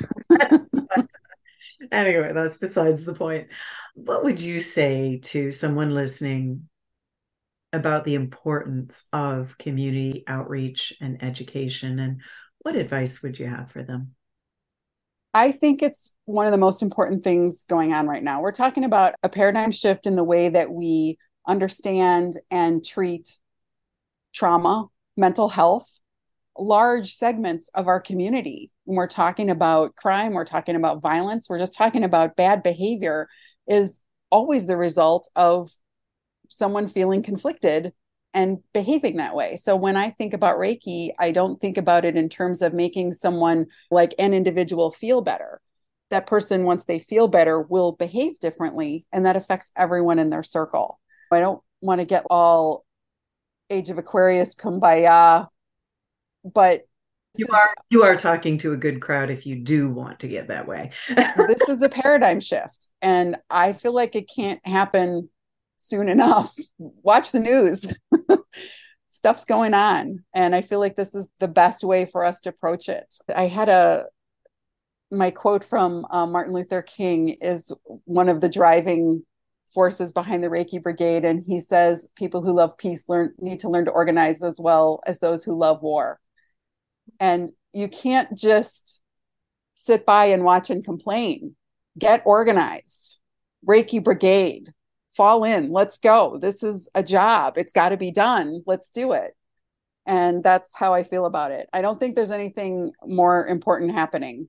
S1: anyway, that's besides the point. What would you say to someone listening about the importance of community outreach and education, and what advice would you have for them?
S2: I think it's one of the most important things going on right now. We're talking about a paradigm shift in the way that we understand and treat trauma, mental health, large segments of our community. When we're talking about crime, we're talking about violence, we're just talking about bad behavior is always the result of someone feeling conflicted and behaving that way. So when I think about Reiki, I don't think about it in terms of making someone, like an individual, feel better. That person, once they feel better, will behave differently, and that affects everyone in their circle. I don't want to get all Age of Aquarius kumbaya, but
S1: you are you are talking to a good crowd if you do want to get that way.
S2: This is a paradigm shift, and I feel like it can't happen soon enough. Watch the news. Stuff's going on. And I feel like this is the best way for us to approach it. I had a, my quote from uh, Martin Luther King is one of the driving forces behind the Reiki Brigade. And he says, people who love peace learn need to learn to organize as well as those who love war. And you can't just sit by and watch and complain. Get organized. Reiki Brigade. Fall in, let's go. This is a job. It's got to be done. Let's do it. And that's how I feel about it. I don't think there's anything more important happening.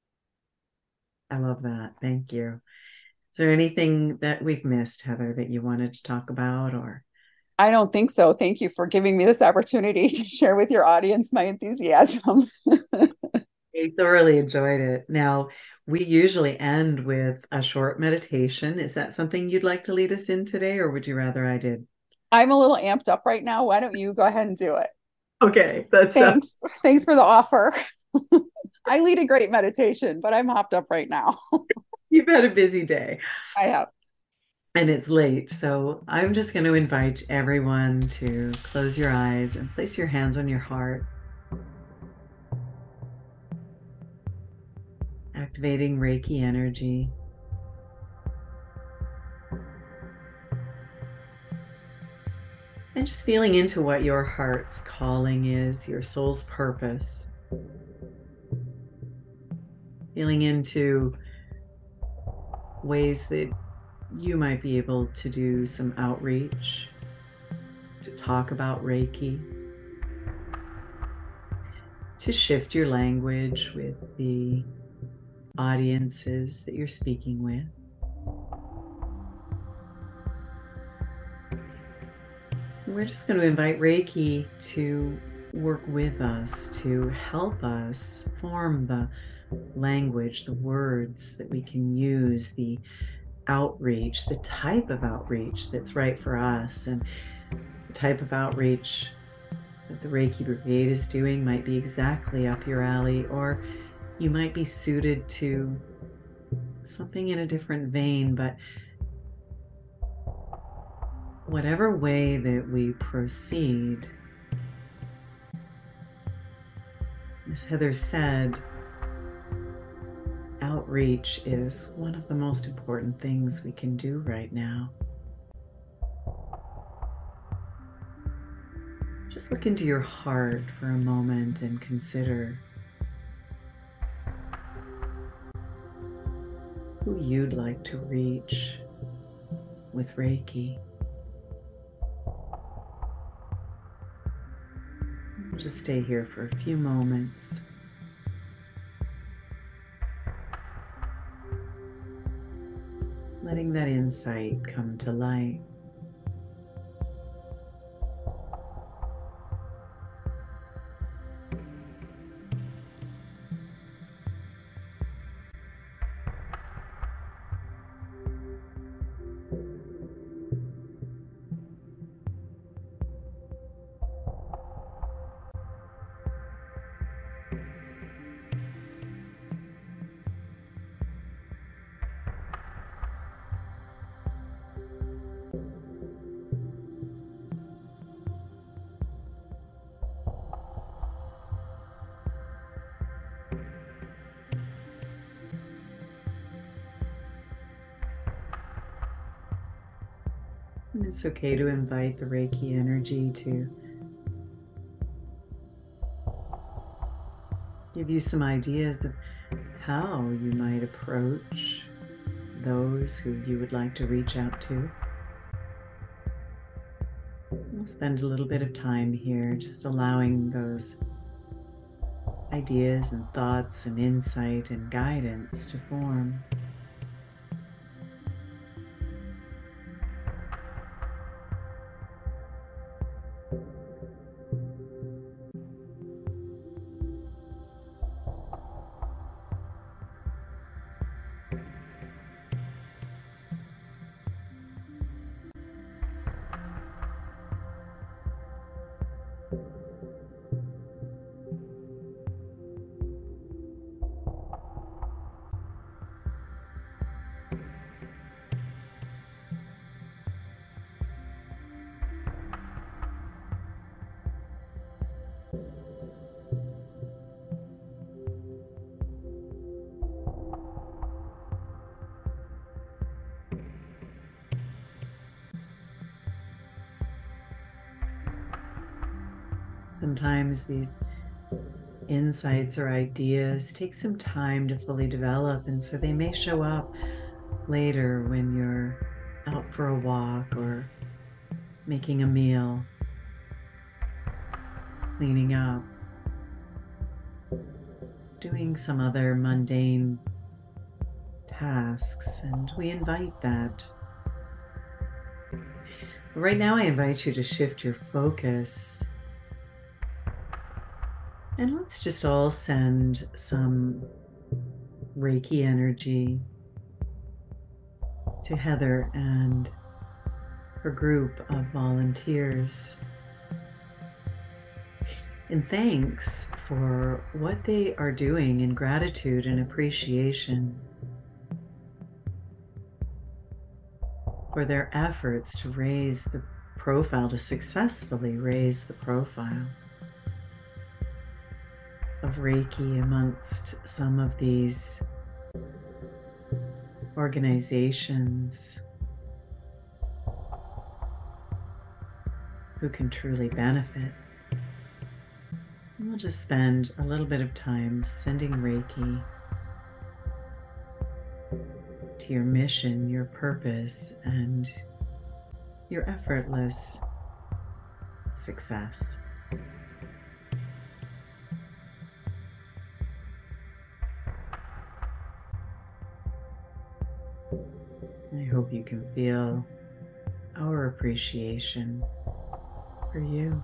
S1: I love that. Thank you. Is there anything that we've missed, Heather, that you wanted to talk about, or?
S2: I don't think so. Thank you for giving me this opportunity to share with your audience my enthusiasm.
S1: I thoroughly enjoyed it. Now, we usually end with a short meditation. Is that something you'd like to lead us in today, or would you rather I did?
S2: I'm a little amped up right now. Why don't you go ahead and do it?
S1: Okay. That's
S2: Thanks. Uh... Thanks for the offer. I lead a great meditation, but I'm hopped up right now.
S1: You've had a busy day.
S2: I have.
S1: and it's late. So I'm just going to invite everyone to close your eyes and place your hands on your heart, activating Reiki energy. And just feeling into what your heart's calling is, your soul's purpose. Feeling into ways that you might be able to do some outreach, to talk about Reiki, to shift your language with the audiences that you're speaking with. We're just going to invite Reiki to work with us, to help us form the language, the words that we can use, the outreach, the type of outreach that's right for us. And the type of outreach that the Reiki Brigade is doing might be exactly up your alley, or you might be suited to something in a different vein. But whatever way that we proceed, as Heather said, outreach is one of the most important things we can do right now. Just look into your heart for a moment and consider who you'd like to reach with Reiki. Just stay here for a few moments. Letting that insight come to light. And it's okay to invite the Reiki energy to give you some ideas of how you might approach those who you would like to reach out to. We'll spend a little bit of time here just allowing those ideas and thoughts and insight and guidance to form. Sometimes these insights or ideas take some time to fully develop, and so they may show up later when you're out for a walk or making a meal, cleaning up, doing some other mundane tasks, and we invite that. Right now, I invite you to shift your focus. And let's just all send some Reiki energy to Heather and her group of volunteers. And thanks for what they are doing in gratitude and appreciation. for their efforts to raise the profile, to successfully raise the profile of Reiki amongst some of these organizations who can truly benefit. And we'll just spend a little bit of time sending Reiki to your mission, your purpose, and your effortless success. I hope you can feel our appreciation for you.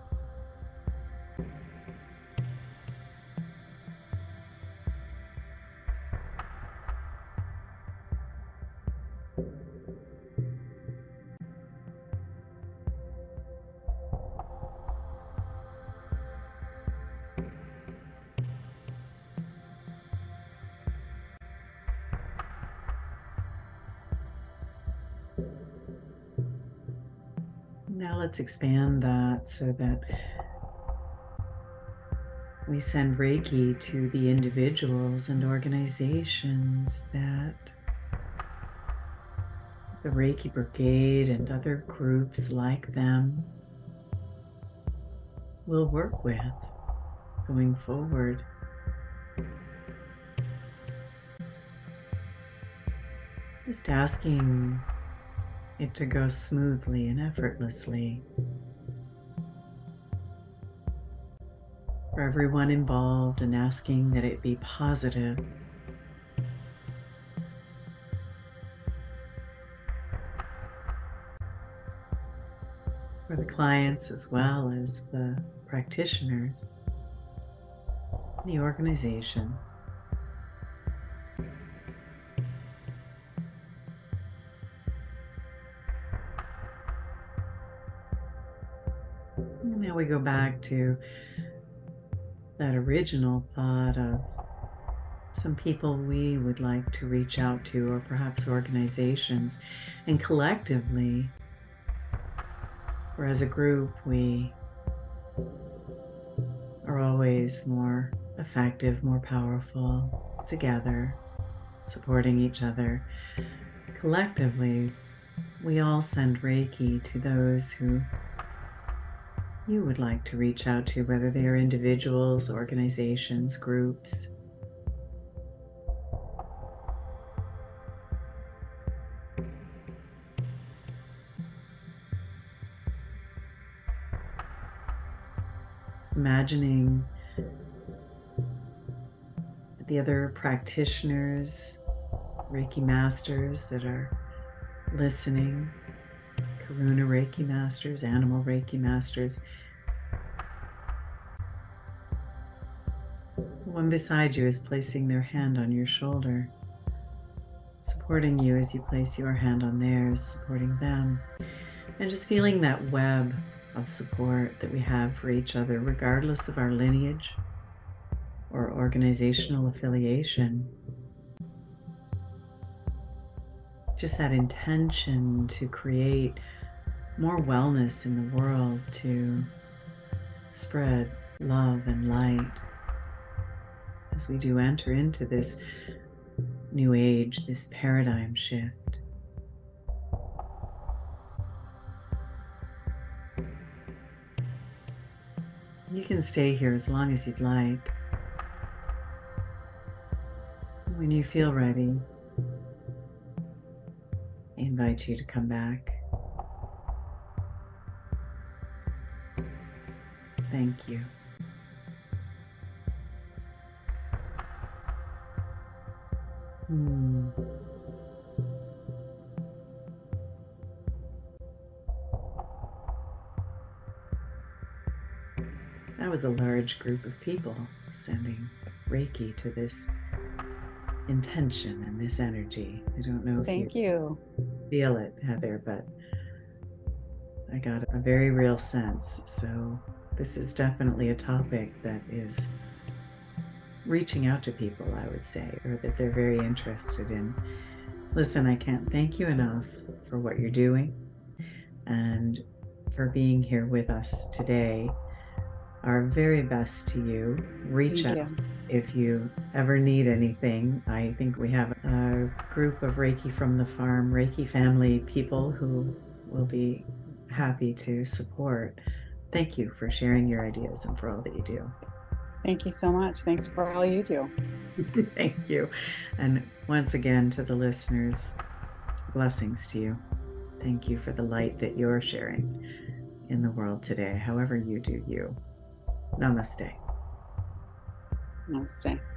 S1: Now let's expand that so that we send Reiki to the individuals and organizations that the Reiki Brigade and other groups like them will work with going forward. Just asking it to go smoothly and effortlessly for everyone involved, and asking that it be positive. For the clients as well as the practitioners, the organizations. And now we go back to that original thought of some people we would like to reach out to, or perhaps organizations, and collectively, or as a group, we are always more effective, more powerful together, supporting each other. Collectively, we all send Reiki to those who you would like to reach out to, whether they are individuals, organizations, groups. Just imagining the other practitioners, Reiki masters that are listening, Karuna Reiki masters, Animal Reiki masters. One beside you is placing their hand on your shoulder, supporting you as you place your hand on theirs, supporting them, and just feeling that web of support that we have for each other, regardless of our lineage or organizational affiliation. Just that intention to create more wellness in the world, to spread love and light as we do enter into this new age, this paradigm shift. You can stay here as long as you'd like. When you feel ready, I invite you to come back. Thank you. Hmm. That was a large group of people sending Reiki to this intention and this energy. I don't know if
S2: Thank
S1: you,
S2: you.
S1: feel it, Heather, but I got a very real sense. So this is definitely a topic that is reaching out to people, I would say, or that they're very interested in Listen, I can't thank you enough for what you're doing and for being here with us today. Our very best to you. Reach
S2: Thank
S1: out
S2: you.
S1: if you ever need anything. I think we have a group of Reiki from the Farm, Reiki family people who will be happy to support. Thank you for sharing your ideas and for all that you do.
S2: Thank you so much. Thanks for all you do.
S1: Thank you. And once again, to the listeners, blessings to you. Thank you for the light that you're sharing in the world today, however you do you. Namaste.
S2: Namaste.